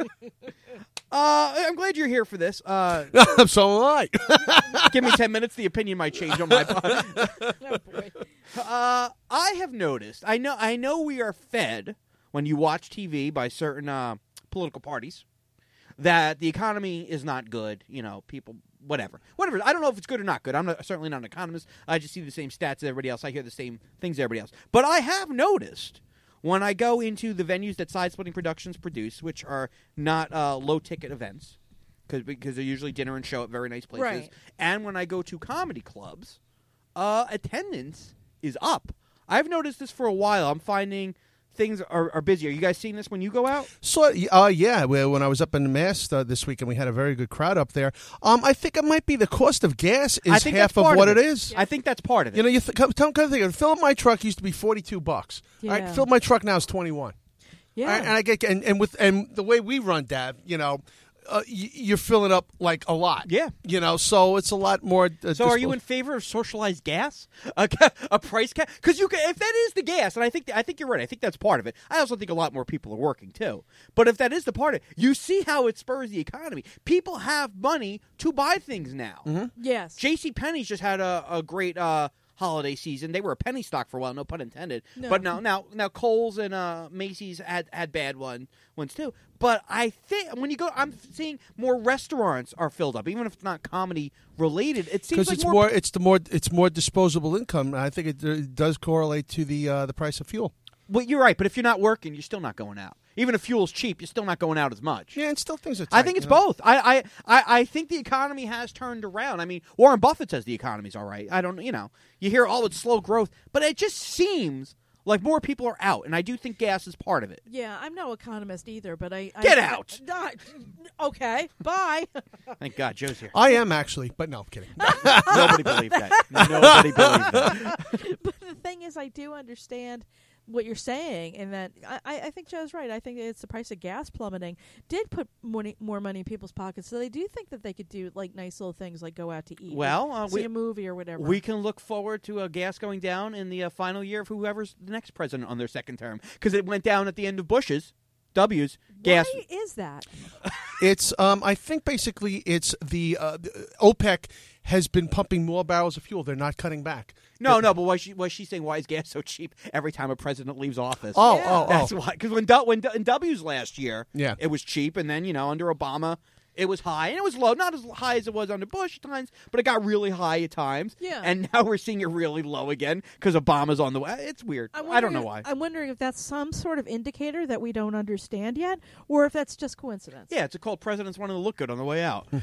Uh, I'm glad you're here for this. Uh, so am I. give me ten minutes, the opinion might change on my part. Oh, boy. Uh, I have noticed, I know, I know we are fed, when you watch T V, by certain uh, political parties, that the economy is not good, you know, people... Whatever. Whatever. I don't know if it's good or not good. I'm not, certainly not an economist. I just see the same stats as everybody else. I hear the same things as everybody else. But I have noticed when I go into the venues that Side Splitting Productions produce, which are not uh, low-ticket events, cause, because they're usually dinner and show at very nice places, Right. and when I go to comedy clubs, uh, attendance is up. I've noticed this for a while. I'm finding... Things are, are busy. Are you guys seeing this when you go out? So, uh, yeah, well, when I was up in Mass uh, this weekend, we had a very good crowd up there. Um, I think it might be the cost of gas I is think half that's of part what of it it. is. I think that's part of it. You know, you th- come, come, come think of it. Fill up my truck used to be forty-two bucks. Yeah. All right, fill up my truck now is twenty-one. Yeah. All right, and I get and, and with and the way we run, Dad, you know, uh, y- you're filling up like a lot. Yeah. You know, so it's a lot more. Uh, So, are you in favor of socialized gas, a, ca- a price cap? Because you, can, if that is the gas, and I think, I think you're right. I think that's part of it. I also think a lot more people are working too. But if that is the part of it, you see how it spurs the economy. People have money to buy things now. Mm-hmm. Yes. J C Penney's just had a, a great uh, holiday season. They were a penny stock for a while, no pun intended. No. But now, now, now, Kohl's and uh, Macy's had had bad one ones too. But I think when you go, I'm seeing more restaurants are filled up, even if it's not comedy related. It seems because like it's more. more, it's the more, it's more disposable income. I think it, it does correlate to the uh, the price of fuel. Well, you're right, but if you're not working, you're still not going out. Even if fuel's cheap, you're still not going out as much. Yeah, and still things are tight, I think it's you know? both. I, I, I, I think the economy has turned around. I mean, Warren Buffett says the economy's all right. I don't, you know, you hear, oh, it's slow growth, but it just seems like more people are out, and I do think gas is part of it. Yeah, I'm no economist either, but I... Get I, out! I, I, okay, bye. Thank God Joe's here. I am actually, but no, I'm kidding. Nobody believed that. Nobody believed that. But the thing is, I do understand what you're saying, and that I, I think Joe's right. I think it's the price of gas plummeting did put money, more money in people's pockets, so they do think that they could do like nice little things like go out to eat, Well, uh, see we, a movie or whatever. we can look forward to uh, gas going down in the uh, final year of whoever's the next president on their second term, because it went down at the end of Bush's. W's gas. Why is that? It's, um, I think basically it's the, uh, the OPEC has been pumping more barrels of fuel. They're not cutting back. No, no, but was she was she saying why is gas so cheap every time a president leaves office? Oh, Yeah. oh, oh. That's why. Because when du- when du- in W's last year, Yeah. it was cheap, and then you know under Obama it was high, and it was low, not as high as it was under Bush at times, but it got really high at times. Yeah. And now we're seeing it really low again because Obama's on the way. It's weird. I'm I don't know wondering- why. I'm wondering if that's some sort of indicator that we don't understand yet, or if that's just coincidence. Yeah, it's a called presidents wanting to look good on the way out.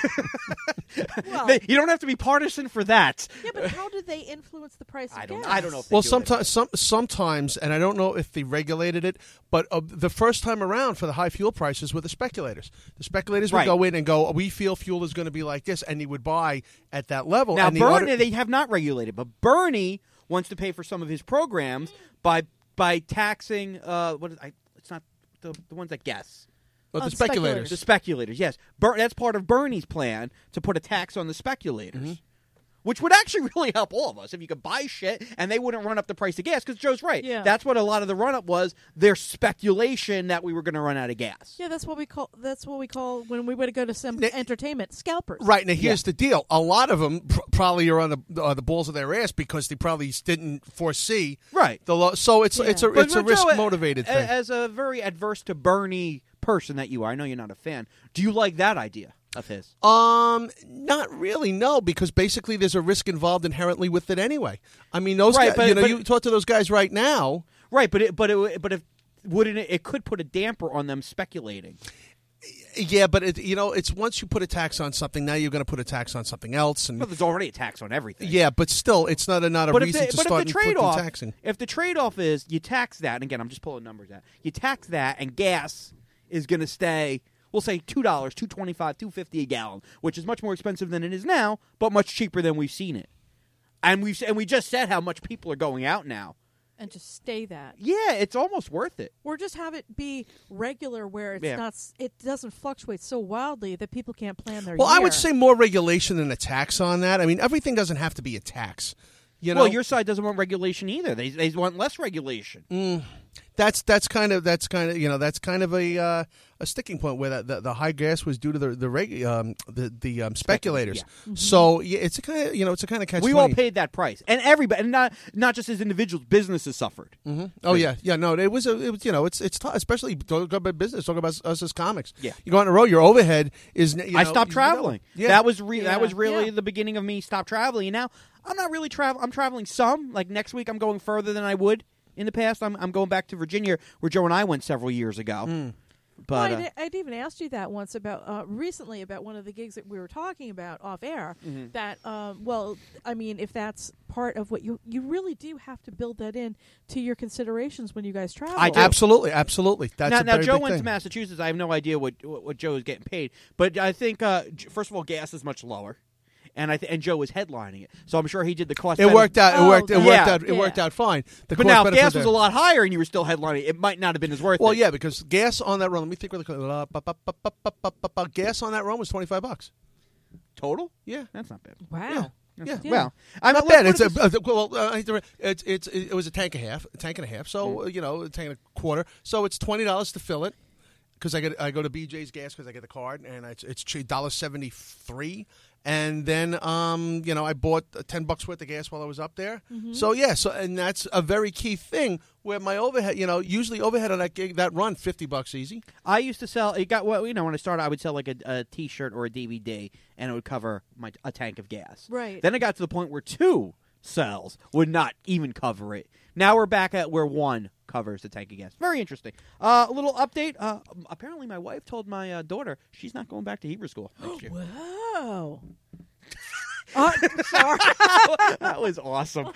Well, They- you don't have to be partisan for that. yeah, but how do they influence the price of I don't. gas? I don't know. If they Well, do it. sometimes, some, sometimes, and I don't know if they regulated it, but uh, the first time around for the high fuel prices were the speculators. The speculators would Right. go in and go, "We feel fuel is going to be like this," and they would buy at that level. Now, and the Bernie, order- they have not regulated, but Bernie wants to pay for some of his programs by by taxing. Uh, what is, I, it's not the the ones that guess. Well, Oh, the speculators. The speculators, yes. Ber- that's part of Bernie's plan to put a tax on the speculators, Mm-hmm. which would actually really help all of us if you could buy shit and they wouldn't run up the price of gas. Because Joe's right. Yeah. That's what a lot of the run up was. Their speculation that we were going to run out of gas. Yeah, that's what we call. That's what we call when we would go to some Now- entertainment scalpers. Right, now here's the deal. A lot of them pr- probably are on the uh, the balls of their ass because they probably didn't foresee Right. the lo- so it's Yeah. it's a But- it's a but Joe, risk motivated a- thing. As a very adverse to Bernie person that you are, I know you're not a fan. Do you like that idea of his? Um, not really, no, because basically there's a risk involved inherently with it anyway. I mean, those Right, guys, but- you know, but- you talk to those guys right now. Right, but it, but it, but if wouldn't it, it could put a damper on them speculating. Yeah, but it, you know, it's once you put a tax on something, now you're going to put a tax on something else, and But there's already a tax on everything. yeah, but still, it's not a not a But if reason the, to but start if the inflicting trade-off, taxing. if the trade-off is you tax that, and again, I'm just pulling numbers out. You tax that, and gas is going to stay, we'll say two dollars, two twenty-five, two fifty a gallon, which is much more expensive than it is now, but much cheaper than we've seen it. And we and we just said how much people are going out now. And just stay that. Yeah, it's almost worth it. Or just have it be regular where it's Yeah. not s- it doesn't fluctuate so wildly that people can't plan their Well, year. I would say more regulation than a tax on that. I mean, everything doesn't have to be a tax. You know, Well, your side doesn't want regulation either. They they want less regulation. Mm, that's that's kind of that's kind of you know that's kind of a uh, a sticking point where the, the, the high gas was due to the the reg, um, the the um, speculators. Yeah. So yeah, it's a kind of you know it's a kind of catch. We all paid that price, and everybody, and not not just as individuals, businesses suffered. Mm-hmm. Oh yeah, yeah. No, it was a, it was you know it's it's tough, especially talk about business, talk about us as comics. Yeah. You go on the road, your overhead is. You know, I stopped you traveling. know, yeah, That was re- Yeah. that was really Yeah. the beginning of me stop traveling. And now I'm not really travel. I'm traveling some. Like next week, I'm going further than I would in the past. I'm I'm going back to Virginia, where Joe and I went several years ago. Mm. But Well, uh, I'd, I'd even asked you that once about uh, recently about one of the gigs that we were talking about off air. Mhm. That um, well, I mean, if that's part of what you you really do have to build that in to your considerations when you guys travel. I do. Absolutely, absolutely. That's now, a now very Joe big went thing. to Massachusetts. I have no idea what what, what Joe is getting paid, but I think uh, j- first of all, gas is much lower, and I th- and Joe was headlining it, so I'm sure he did the cost. It benefit- worked out. It Oh, worked. It okay. worked Yeah. out. It worked Yeah. out fine. The But cost now, if benefit gas there. was a lot higher and you were still headlining, it might not have been as worth Well, it. yeah, because gas on that run. Let me think really quick. Uh, bu- bu- bu- bu- bu- bu- bu- bu- Gas on that run was twenty five bucks. Total? Yeah, That's not bad. Wow. yeah, That's- yeah. Well, I mean, Not bad. let's It's put a this- uh, well. Uh, I hate to- it's it's it was a tank and a half, a tank and a half. So Mm. uh, you know, a tank and a quarter. So it's twenty dollars to fill it because I get I go to B J's Gas because I get the card and it's it's dollar seventy three. And then, um, you know, I bought uh, ten bucks worth of gas while I was up there. Mm-hmm. So yeah, so and that's a very key thing where my overhead, you know, usually overhead on that gig, that run fifty bucks easy. I used to sell. It got well. You know, when I started, I would sell like a, a T-shirt or a D V D, and it would cover my a tank of gas. Right. Then it got to the point where two cells would not even cover it. Now we're back at where one covers the tank of gas. Very interesting. Uh, a little update. Uh, apparently, my wife told my uh, daughter she's not going back to Hebrew school next year. Whoa. uh, sorry. That was awesome.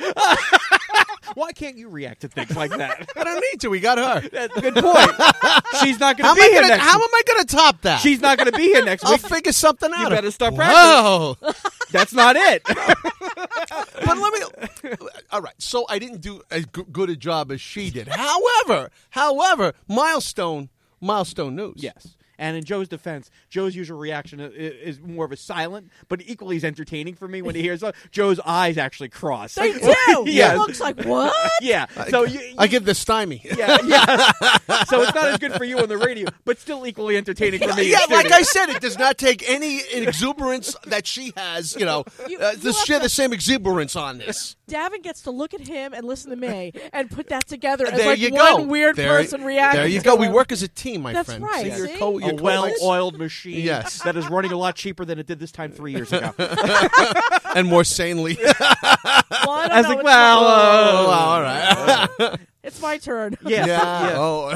Why can't you react to things like that? I don't need to. We got her. That's a good point. She's not going How to am be I here gonna, next how week. am I going to top that? She's not going to be here next I'll week. figure something out. better stop Whoa. That's not it. But let me. All right. So I didn't do as g- good a job as she did. However, however, milestone, milestone news. Yes. And in Joe's defense, Joe's usual reaction i- is more of a silent, but equally as entertaining for me when he hears uh, Joe's eyes actually cross. They Like, do. Yeah. It looks like what? Yeah. So you, I give the stymie. yeah, yeah. So it's not as good for you on the radio, but still equally entertaining for me. in Yeah, like studio. I said, it does not take any exuberance that she has, you know, You- uh, you to have share to- the same exuberance on this. Davin gets to look at him and listen to me and put that together as There like you one go. weird There- person reacting. There you to go. We him. work as a team, my That's friend. right, See, your see? co- your a co- well-oiled machine Yes. that is running a lot cheaper than it did this time three years ago. and more sanely. Well, I don't I was know. like, It's well, my- Oh, all right. it's my turn. yeah, Yeah.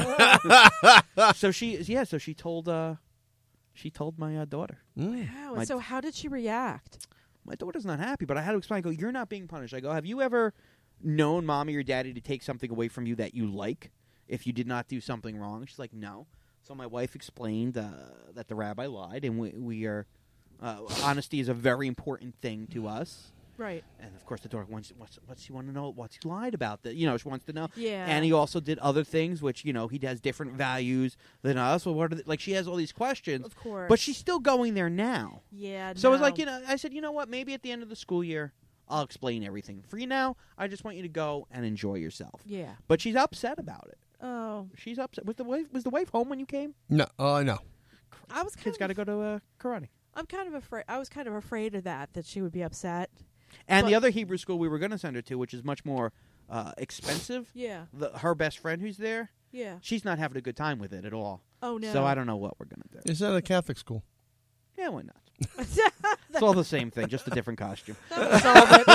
yeah. Oh. So she, yeah, so she told, uh, she told my uh, daughter. Mm. Wow. My- So how did she react? My daughter's not happy, but I had to explain. I go, you're not being punished. I go, have you ever known mommy or daddy to take something away from you that you like if you did not do something wrong? She's like, no. So my wife explained uh, that the rabbi lied, and we, we are uh, honesty is a very important thing to us. Right. And of course, the daughter wants what's what's she want to know? What's he lied about? That you know, she wants to know. Yeah. And he also did other things, which you know, he has different values than us. Well, what are the, like she has all these questions, Of course. but she's still going there now. Yeah. So it's no. like, you know, I said, you know what? Maybe at the end of the school year, I'll explain everything. For you now, I just want you to go and enjoy yourself. Yeah. But she's upset about it. Oh. She's upset. Was the wife was the wife home when you came? No. Oh, no. I was kind Kids of. got to go to uh, karate. I'm kind of afraid. I was kind of afraid of that. That she would be upset. And the But- other Hebrew school we were going to send her to, which is much more uh, expensive. Yeah. The, her best friend who's there, Yeah. she's not having a good time with it at all. Oh no. So I don't know what we're going to do. Is that a Catholic school? Yeah, why not? that It's all the same thing, just a different costume. would solve it.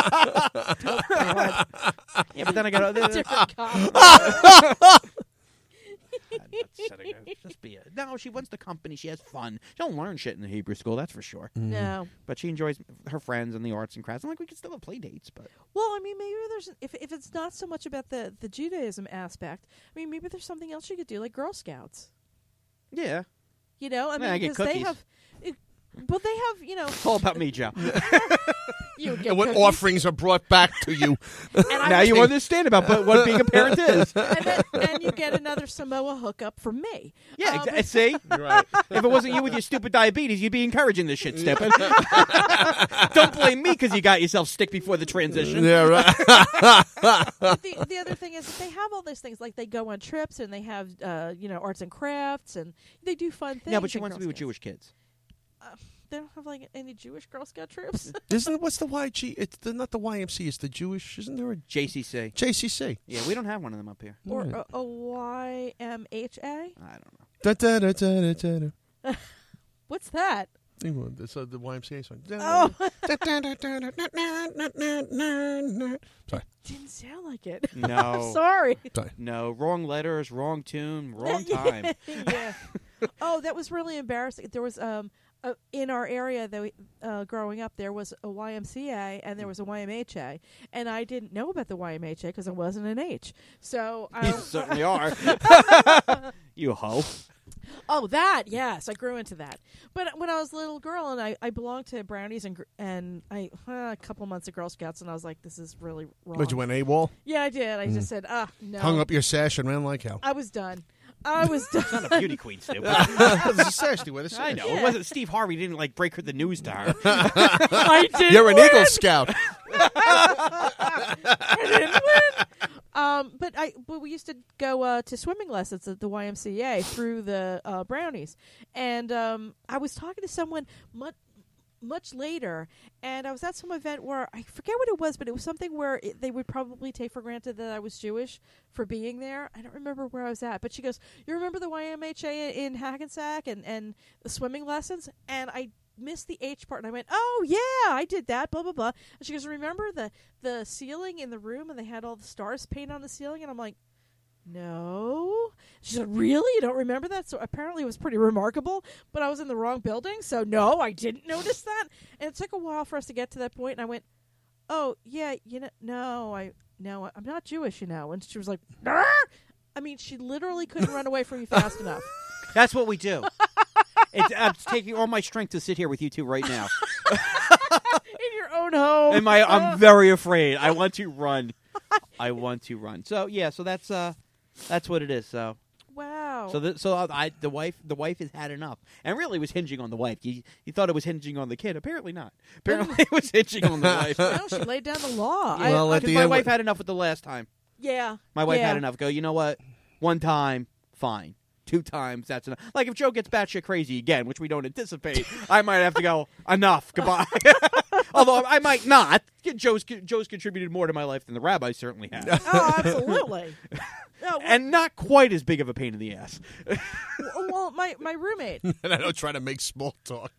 Yeah, but then I got to... Different cop. Just be a, no, she wants the company. She has fun. She don't learn shit in the Hebrew school, that's for sure. No. But she enjoys her friends and the arts and crafts. I'm like, we can still have play dates, but Well, I mean, maybe there's if if it's not so much about the the Judaism aspect. I mean, maybe there's something else you could do, like Girl Scouts. Yeah. You know, I Yeah, I mean, get because they cookies. have, it, but they have, you know, It's all about me, Joe. you would get And what cookies. offerings are brought back to you. And I Now would- you understand about what- what being a parent is. and, then, and you get another Samoa hookup from me. Yeah, Um, exa- see? Right. If it wasn't you with your stupid diabetes, you'd be encouraging this shit, Stephen. Don't blame me because you got yourself sick before the transition. Yeah, right. But the, the other thing is that they have all these things, like they go on trips and they have, uh, you know, arts and crafts, and they do fun things. No, but she in wants to Girl be with Scouts. Jewish kids. They don't have like any Jewish Girl Scout troops. Isn't it, what's the Y G? It's the, not the Y M C. It's the Jewish. Isn't there a J C C. J C C? Yeah, we don't have one of them up here. Or Right. a, a Y M H A? I don't know. Da, da, da, da, da, da. What's that? Anyway, That's uh, the Y M C A song. Oh, Sorry. didn't sound like it. No. Sorry. No, wrong letters, wrong tune, wrong time. Yeah. Oh, that was really embarrassing. There was um uh, in our area that we, uh, growing up, there was a Y M C A and there was a Y M H A, and I didn't know about the Y M H A because I wasn't an H. So You um, certainly are. You hoe. oh, that yes, I grew into that. But when I was a little girl and I, I belonged to Brownies and gr- and I uh, a couple months of Girl Scouts, and I was like, this is really wrong. But you went AWOL, Yeah, I did. I just said, ah, no. hung up your sash, and ran like hell. I was done. I was done. It's not a beauty queen, stupid. It's a sash. You wear the I sash. know. Yeah. It wasn't Steve Harvey didn't like break her the news to her. I did. You're an Eagle Scout. I didn't win. Um, but I but we used to go uh, to swimming lessons at the Y M C A through the uh, Brownies, and um, I was talking to someone much much later, and I was at some event where I forget what it was, but it was something where it, they would probably take for granted that I was Jewish for being there. I don't remember where I was at, but she goes, "You remember the Y M H A in Hackensack and and the swimming lessons?" And I missed the H part, and I went, "Oh yeah, I did that." Blah blah blah. And she goes, "Remember the the ceiling in the room, and they had all the stars painted on the ceiling?" And I'm like, "No." She said, "Really? You don't remember that?" So apparently it was pretty remarkable, but I was in the wrong building, so no, I didn't notice that. And it took a while for us to get to that point, and I went, "Oh yeah, you know, no, I no, I'm not Jewish, you know." And she was like, "Arr!" I mean, she literally couldn't run away from you fast enough. That's what we do. It's, I'm taking all my strength to sit here with you two right now. In your own home. And my, I'm very afraid. I want to run. I want to run. So yeah, so that's uh, that's what it is. So Wow. so the, so I the wife the wife has had enough, and really was hinging on the wife. You you thought it was hinging on the kid. Apparently not. Apparently it was hinging on the wife. No, she laid down the law. I- Well, I- at the my end, wife had enough with the last time. yeah. My wife yeah. had enough. Go, you know what? One time, fine. Two times, that's enough. Like if Joe gets batshit crazy again, which we don't anticipate, I might have to go, enough, goodbye. Although I might not. Joe's Joe's contributed more to my life than the rabbi certainly has. Oh, absolutely. No, well, And not quite as big of a pain in the ass. well, my, my roommate. and I don't try to make small talk.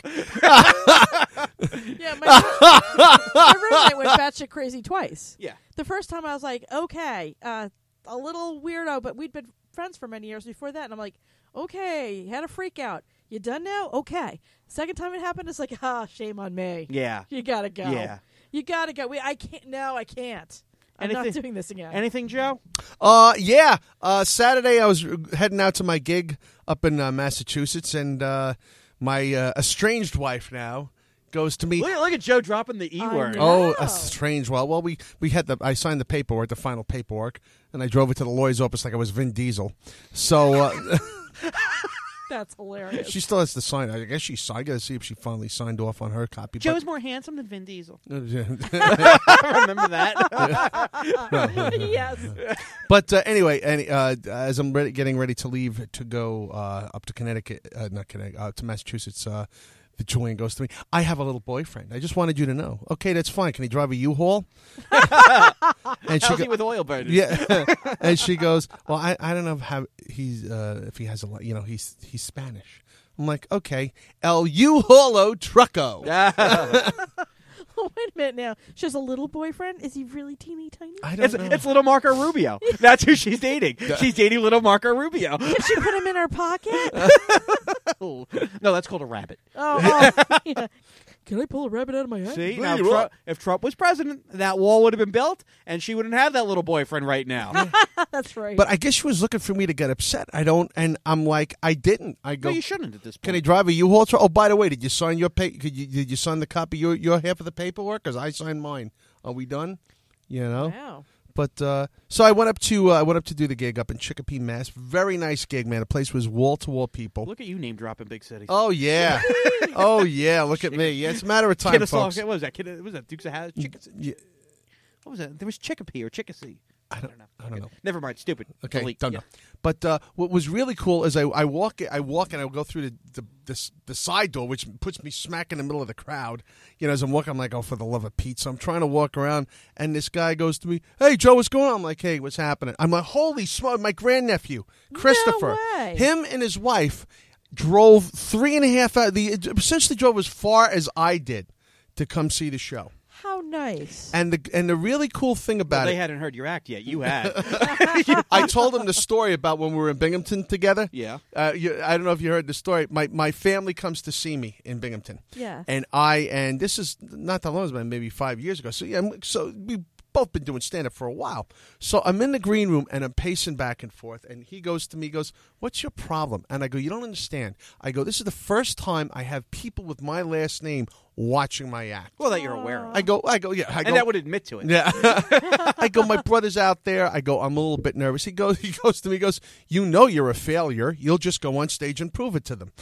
Yeah, my, my roommate went batshit crazy twice. Yeah. The first time I was like, okay, uh, a little weirdo, but we'd been friends for many years before that, and I'm like, okay, had a freak out. You done now? Okay. Second time it happened, it's like, ah, shame on me. Yeah. You gotta go. Yeah. You gotta go. We, I can't. No, I can't. I'm Anything- not doing this again. Anything, Joe? Uh, yeah. Uh, Saturday I was heading out to my gig up in uh, Massachusetts, and uh, my uh, estranged wife now goes to me. Look, look at Joe dropping the E I word. know. Oh, estranged. Well, well, we we had the. I signed the paperwork, the final paperwork, and I drove it to the lawyer's office like I was Vin Diesel. So uh, That's hilarious. she still has to sign. I guess she. I got to see if she finally signed off on her copy. Joe's more handsome than Vin Diesel. But, Remember that? Yes. but uh, anyway, any, uh, as I'm ready, getting ready to leave to go uh, up to Connecticut, uh, not Connecticut, uh, to Massachusetts. Uh, The Julian goes to me, I have a little boyfriend. I just wanted you to know. Okay, that's fine. Can he drive a U-Haul? and How's go- he with oil burners? yeah, and she goes, well, I, I don't know how he's uh, if he has a lot. You know, he's he's Spanish. I'm like, okay, El U-Haulo Trucko. Oh, wait a minute now. She has a little boyfriend? Is he really teeny tiny? I don't It's, know. it's little Marco Rubio. That's who she's dating. She's dating little Marco Rubio. Did she put him in her pocket? No, that's called a rabbit. Oh, oh yeah. can I pull a rabbit out of my head? See, Bleed now if you Trump, up. if Trump was president, that wall would have been built, and she wouldn't have that little boyfriend right now. That's right. But I guess she was looking for me to get upset. I don't, and I'm like, I didn't. I go, No, you shouldn't at this point. can he drive a U-Haul truck? Oh, by the way, did you sign your pay? Could you, did you sign the copy your your half of the paperwork? Because I signed mine. Are we done? You know. Wow. But uh, so I went up to uh, I went up to do the gig up in Chicopee, Mass. Very nice gig, man. The place was wall to wall people. Look at you name dropping big cities. Oh yeah, oh yeah. Look at me. Yeah, it's a matter of time, Kennesaw, folks. what was that? Kid, what was that? Dukes of Hazzard? Chick- Yeah, what was that? There was Chicopee or Chickasee. I don't, know. I don't Okay. know. Never mind. Stupid. Okay, Delete. don't Yeah. know. But uh, what was really cool is I, I walk I walk and I go through the the, the the side door, which puts me smack in the middle of the crowd. You know, as I'm walking, I'm like, oh, for the love of Pete! So I'm trying to walk around, and this guy goes to me, "Hey, Joe, what's going on?" I'm like, "Hey, what's happening?" I'm like, "Holy smoke!" My grandnephew, Christopher, way. him and his wife drove three and a half hours. The essentially drove as far as I did to come see the show. How nice. And the and the really cool thing about Well, they it, hadn't heard your act yet. You had. I told him the story about when we were in Binghamton together. Yeah. Uh, you, I don't know if you heard the story. My my family comes to see me in Binghamton. Yeah. And I and this is not that long ago, maybe five years ago. So yeah, so we both been doing stand up for a while. So I'm in the green room and I'm pacing back and forth. And he goes to me, he goes, "What's your problem?" And I go, "You don't understand." I go, "This is the first time I have people with my last name watching my act." Well, that you're aware of. I go, I go, yeah. I go, And that would admit to it. yeah. I go, "My brother's out there." I go, "I'm a little bit nervous." He goes, he goes to me, he goes, "You know you're a failure. You'll just go on stage and prove it to them."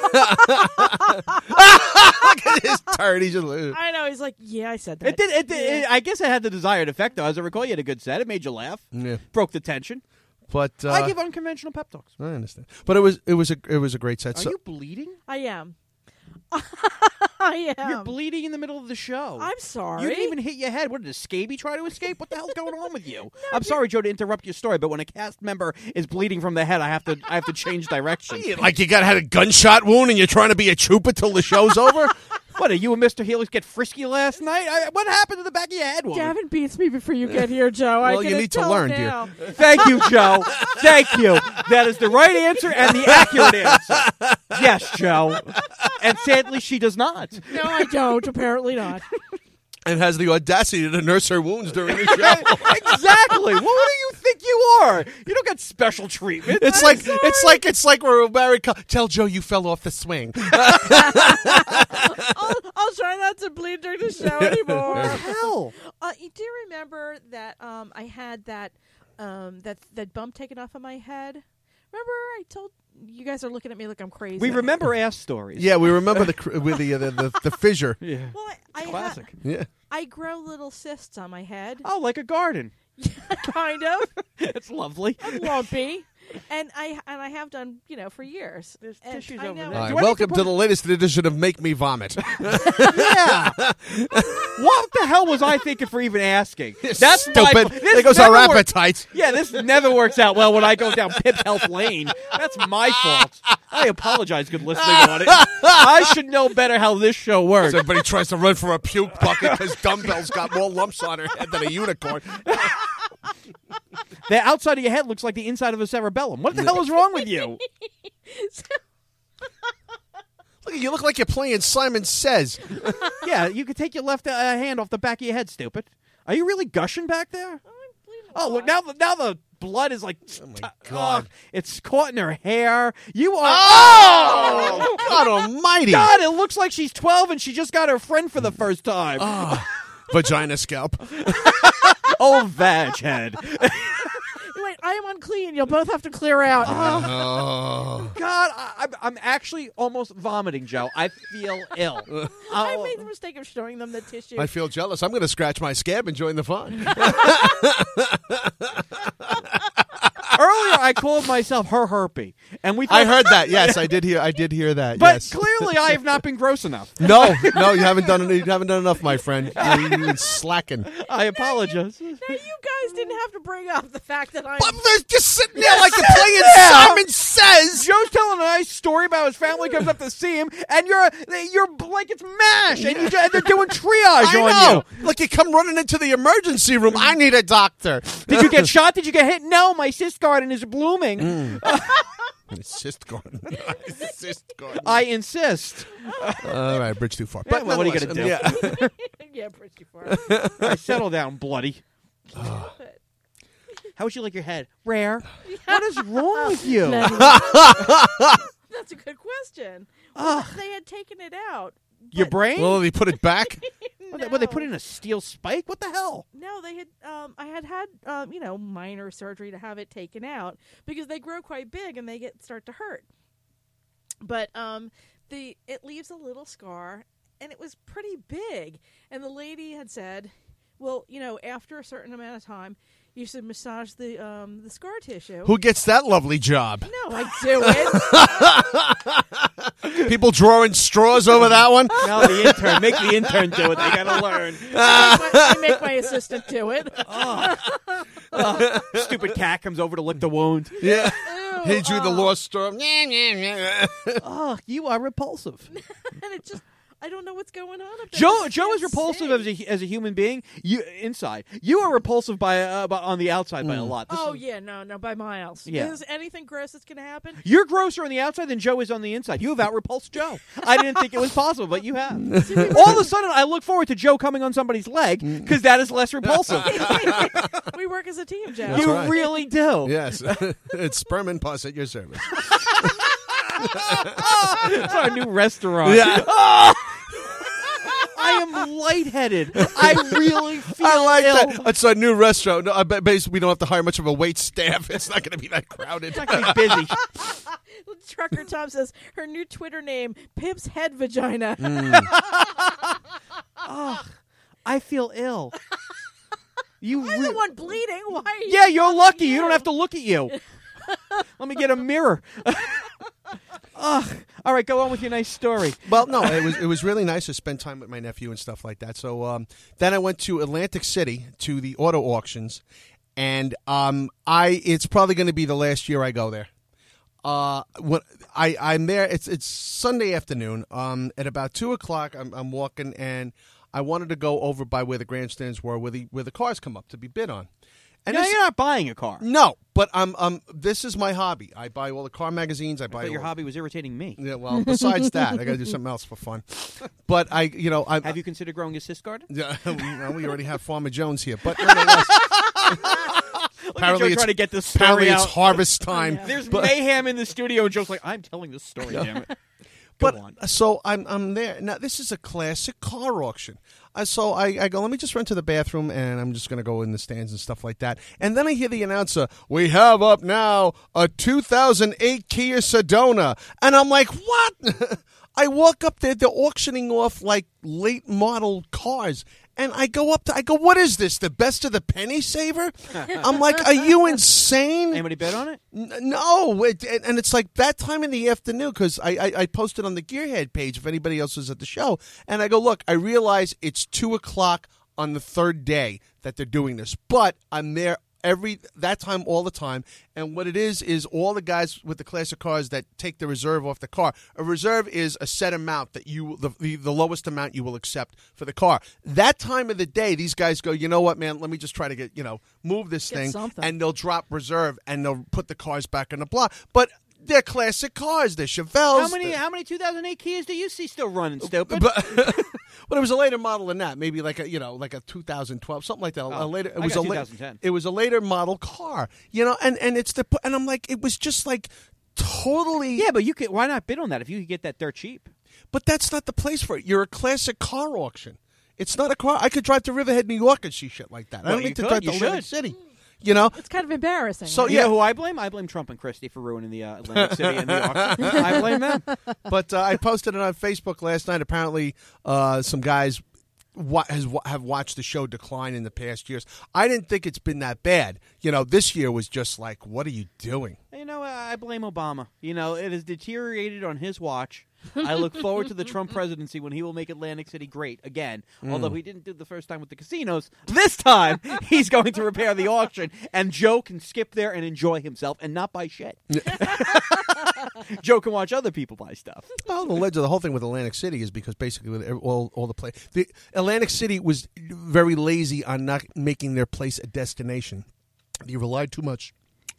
Look at his turn. He's just like, I know. He's like, yeah, I said that. It did. It, did it, I guess it had the desired effect, though. As I recall, you had a good set. It made you laugh. yeah. Broke the tension. But uh, I give unconventional pep talks. I understand. But it was it was a it was a great set. Are So you bleeding? I am. I am. You're bleeding in the middle of the show. I'm sorry. You didn't even hit your head. What did a scaby try to escape? What the hell's going on with you? I'm sorry, Joe, to interrupt your story, but when a cast member is bleeding from the head, I have to I have to change direction. like you got had a gunshot wound and you're trying to be a trooper till the show's over? What, did you and Mister Helix get frisky last night? I, what happened to the back of your head, woman? Gavin beats me before you get here, Joe. I Well, you can need to tell learn, now. Thank you, Joe. Thank you. That is the right answer and the accurate answer. Yes, Joe. And sadly, she does not. No, I don't. Apparently not. And has the audacity to nurse her wounds during the show. Exactly. What do you think you are? You don't get special treatment. It's like it's like it's like we're a married couple. Tell Joe you fell off the swing. I'll, I'll try not to bleed during the show anymore. What the hell? Uh, you do remember that um, I had that um, that that bump taken off of my head? Remember, I told you guys are looking at me like I'm crazy. We remember ass stories. Yeah, we remember the cr- with the, uh, the the the fissure. Yeah. Well, I, I ha- Classic. Yeah. I grow little cysts on my head, Oh, like a garden. kind of It's lovely. lumpy, and I and I have done you know for years. There's And tissues I over know- there. All right, Do I need welcome to to, put- the latest edition of Make Me Vomit. Yeah. What the hell was I thinking for even asking? That's Stupid. my- There this goes never our wor- appetite. Yeah, this never works out well when I go down Pip's Health Lane. That's my fault. I apologize, good listening on it. I should know better how this show works. Everybody tries to run for a puke bucket because dumbbells got more lumps on her head than a unicorn. The outside of your head looks like the inside of a cerebellum. What the hell is wrong with you? Look, you look like you're playing Simon Says. Yeah, you could take your left uh, hand off the back of your head, stupid. Are you really gushing back there? Oh, look, now the now the blood is like, Oh, my t- God. oh, it's caught in her hair. You are. Oh, God almighty. God, it looks like she's twelve and she just got her friend for the first time. Oh, vagina scalp. Oh, vag head. Wait, I am unclean. You'll both have to clear out. Oh. God, I, I'm- I'm actually almost vomiting, Joe. I feel ill. I Oh, made the mistake of showing them the tissue. I feel jealous. I'm going to scratch my scab and join the fun. earlier, I called myself her herpy, and we. I thought- heard that. Yes, I did hear. I did hear that. But yes. clearly, I have not been gross enough. No, no, you haven't done. You haven't done enough, my friend. You've been slacking. I apologize. Now you guys didn't have to bring up the fact that I'm. But they're just sitting there like you're playing Yeah. Simon Says. Joe's telling a nice story about his family comes up to see him, and you're you're like it's mash, and, you, and they're doing triage I on know. Like you come running into the emergency room. I need a doctor. you. Did you get shot? Did you get hit? No, my cyst garden is blooming. Cyst garden. Cyst garden. I insist. All right, bridge too far. Yeah, But well, what are you nonetheless, gonna do? Yeah. yeah, pretty far. All right, settle down, bloody. But- How would you like your head? Rare. What is wrong with you? That's a good question. Well, they had taken it out. Your but- brain? Well, they put it back. What, they, what, they put No. in a steel spike? What the hell? No, they had. Um, I had had, um, you know, minor surgery to have it taken out because they grow quite big and they get start to hurt. But um, the it leaves a little scar, and it was pretty big. And the lady had said, "Well, you know, after a certain amount of time, you should massage the um the scar tissue." Who gets that lovely job? No, I do it. People drawing straws over that one? No, the intern. Make the intern do it. They gotta learn. I, make my, I make my assistant do it. Oh, stupid cat comes over to lick the wound. Yeah. Ew, He drew the oh. lost straw. Oh, you are repulsive. And it just, I don't know what's going on up there. Joe, I Joe can't is repulsive see. as a as a human being. You inside, you are repulsive by, uh, by on the outside by a lot. This Oh is- yeah, no, no, by miles. Yeah. Is anything gross that's gonna happen? You're grosser on the outside than Joe is on the inside. You have out repulsed Joe. I didn't think it was possible, but you have. All of a sudden, I look forward to Joe coming on somebody's leg because that is less repulsive. We work as a team, Joe. That's you right. really do. Yes. It's sperm and pus at your service. It's our new restaurant. Yeah. I am lightheaded. I really feel I like ill. that. It's a new restaurant. No, I bet basically we don't have to hire much of a wait staff. It's not going to be that crowded. It's not gonna be busy. Trucker Tom says her new Twitter name, Pip's Head Vagina. Oh, I feel ill. You I'm re- the one bleeding. Why are you? Yeah, you're lucky. you? You don't have to look at you. Let me get a mirror. Ugh. All right, go on with your nice story. Well, no, it was it was really nice to spend time with my nephew and stuff like that. So um, then I went to Atlantic City to the auto auctions, and um, I it's probably going to be the last year I go there. Uh, when I I'm there, it's it's Sunday afternoon. Um, at about two o'clock, I'm I'm walking, and I wanted to go over by where the grandstands were, where the where the cars come up to be bid on. And No, this- you're not buying a car. no, but I'm um this is my hobby. I buy all the car magazines. I buy But your all- hobby was irritating me. Yeah, well, besides that, I got to do something else for fun. But I, you know, I Have you considered growing a cyst garden? Yeah, well, we already have Farmer Jones here, but nonetheless, apparently Joe it's trying to get this apparently story it's out. harvest time. Yeah. There's But- mayhem in the studio, and Joe's like, "I'm telling this story, damn it." Go But on. so I'm I'm there now. This is a classic car auction. Uh, so I, I go, let me just run to the bathroom, and I'm just going to go in the stands and stuff like that. And then I hear the announcer, "We have up now a two thousand eight Kia Sedona," and I'm like, "What?" I walk up there, they're auctioning off like late model cars. And I go up to, I go, "What is this? The best of the penny saver?" I'm like, "Are you insane?" Anybody bet on it? N- No, it, and and it's like that time in the afternoon because I, I, I posted on the Gearhead page if anybody else was at the show, and I go, "Look, I realize it's two o'clock on the third day that they're doing this, but I'm there every that time all the time, and what it is is all the guys with the classic cars that take the reserve off the car. A reserve is a set amount that you the, the the lowest amount you will accept for the car. That time of the day, these guys go, you know what, man? Let me just try to get you know move this Get thing, something. and they'll drop reserve and they'll put the cars back on the block, but." They're classic cars. They're Chevelles. How many? They're- How many two thousand eight Kias do you see still running? Stupid. But, but it was a later model than that. Maybe like a you know like a two thousand twelve, something like that. A Oh, later. It I was got a la- twenty ten. It was a later model car. You know, and and it's the and I'm like it was just like totally. Yeah, but you could. Why not bid on that if you could get that dirt cheap? But that's not the place for it. You're a classic car auction. It's not a car. I could drive to Riverhead, New York, and see shit like that. I Well, don't you need to could. drive You to Atlantic should. City. You know. It's kind of embarrassing. So, right? You yeah. know who I blame? I blame Trump and Christie for ruining the uh, Atlantic City and the auction. I blame them. But uh, I posted it on Facebook last night. Apparently, uh, some guys wa- has wa- have watched the show decline in the past years. I didn't think it's been that bad. You know, this year was just like, what are you doing? You know, I blame Obama. You know, it has deteriorated on his watch. I look forward to the Trump presidency when he will make Atlantic City great again. Although he didn't do it the first time with the casinos, this time he's going to repair the auction, and Joe can skip there and enjoy himself and not buy shit. Joe can watch other people buy stuff. Well, the ledge of the whole thing with Atlantic City is because basically with all all the play, the Atlantic City was very lazy on not making their place a destination. They relied too much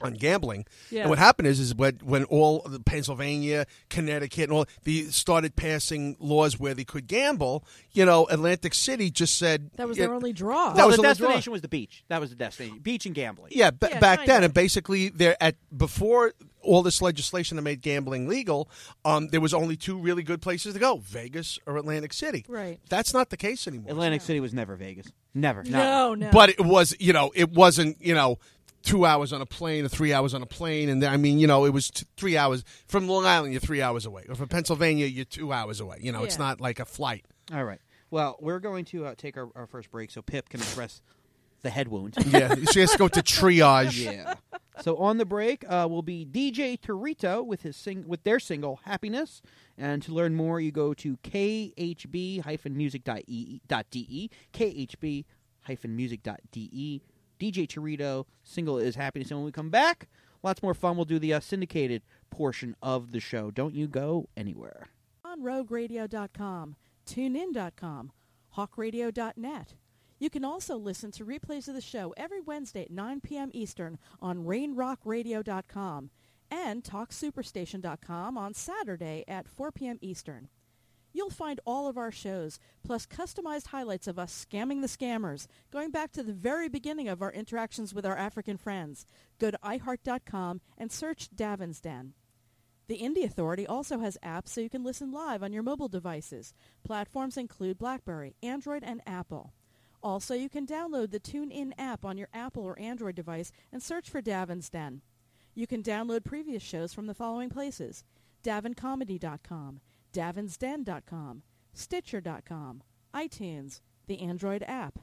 on gambling. Yeah. And what happened is, is when, when all the Pennsylvania, Connecticut, and all the started passing laws where they could gamble, you know, Atlantic City just said That was yeah, their only draw. That Well, was the the only draw. destination was the beach. That was the destination. Beach and gambling. Yeah, b- Yeah, back kinda. then, and basically, there at before all this legislation that made gambling legal, um, there was only two really good places to go: Vegas or Atlantic City. Right. That's not the case anymore. Atlantic City was never Vegas. Never. No, no. But it was, you know, it wasn't, you know, two hours on a plane or three hours on a plane, and I mean, you know, it was t- three hours from Long Island. You're three hours away, or from Pennsylvania, you're two hours away. You know, it's Yeah. not like a flight. All right. Well, we're going to uh, take our, our first break so Pip can address the head wound. Yeah, she has to go to triage. Yeah. So on the break uh, will be D J Torito with his sing- with their single "Happiness." And to learn more, you go to k h b dash music dot d e, k h b dash music dot d e. D J Torito single is "Happiness." And when we come back, lots more fun. We'll do the uh, syndicated portion of the show. Don't you go anywhere. On rogue radio dot com, tune in dot com, hawk radio dot net. You can also listen to replays of the show every Wednesday at nine p.m. Eastern on rain rock radio dot com and talk superstation dot com on Saturday at four p.m. Eastern. You'll find all of our shows, plus customized highlights of us scamming the scammers, going back to the very beginning of our interactions with our African friends. Go to i heart dot com and search Davin's Den. The Indie Authority also has apps so you can listen live on your mobile devices. Platforms include BlackBerry, Android, and Apple. Also, you can download the TuneIn app on your Apple or Android device and search for Davin's Den. You can download previous shows from the following places: davin comedy dot com, davins den dot com, stitcher dot com, iTunes, the Android app,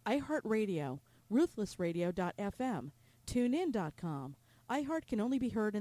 iHeartRadio, ruthless radio dot f m, tunein dot com. iHeart can only be heard in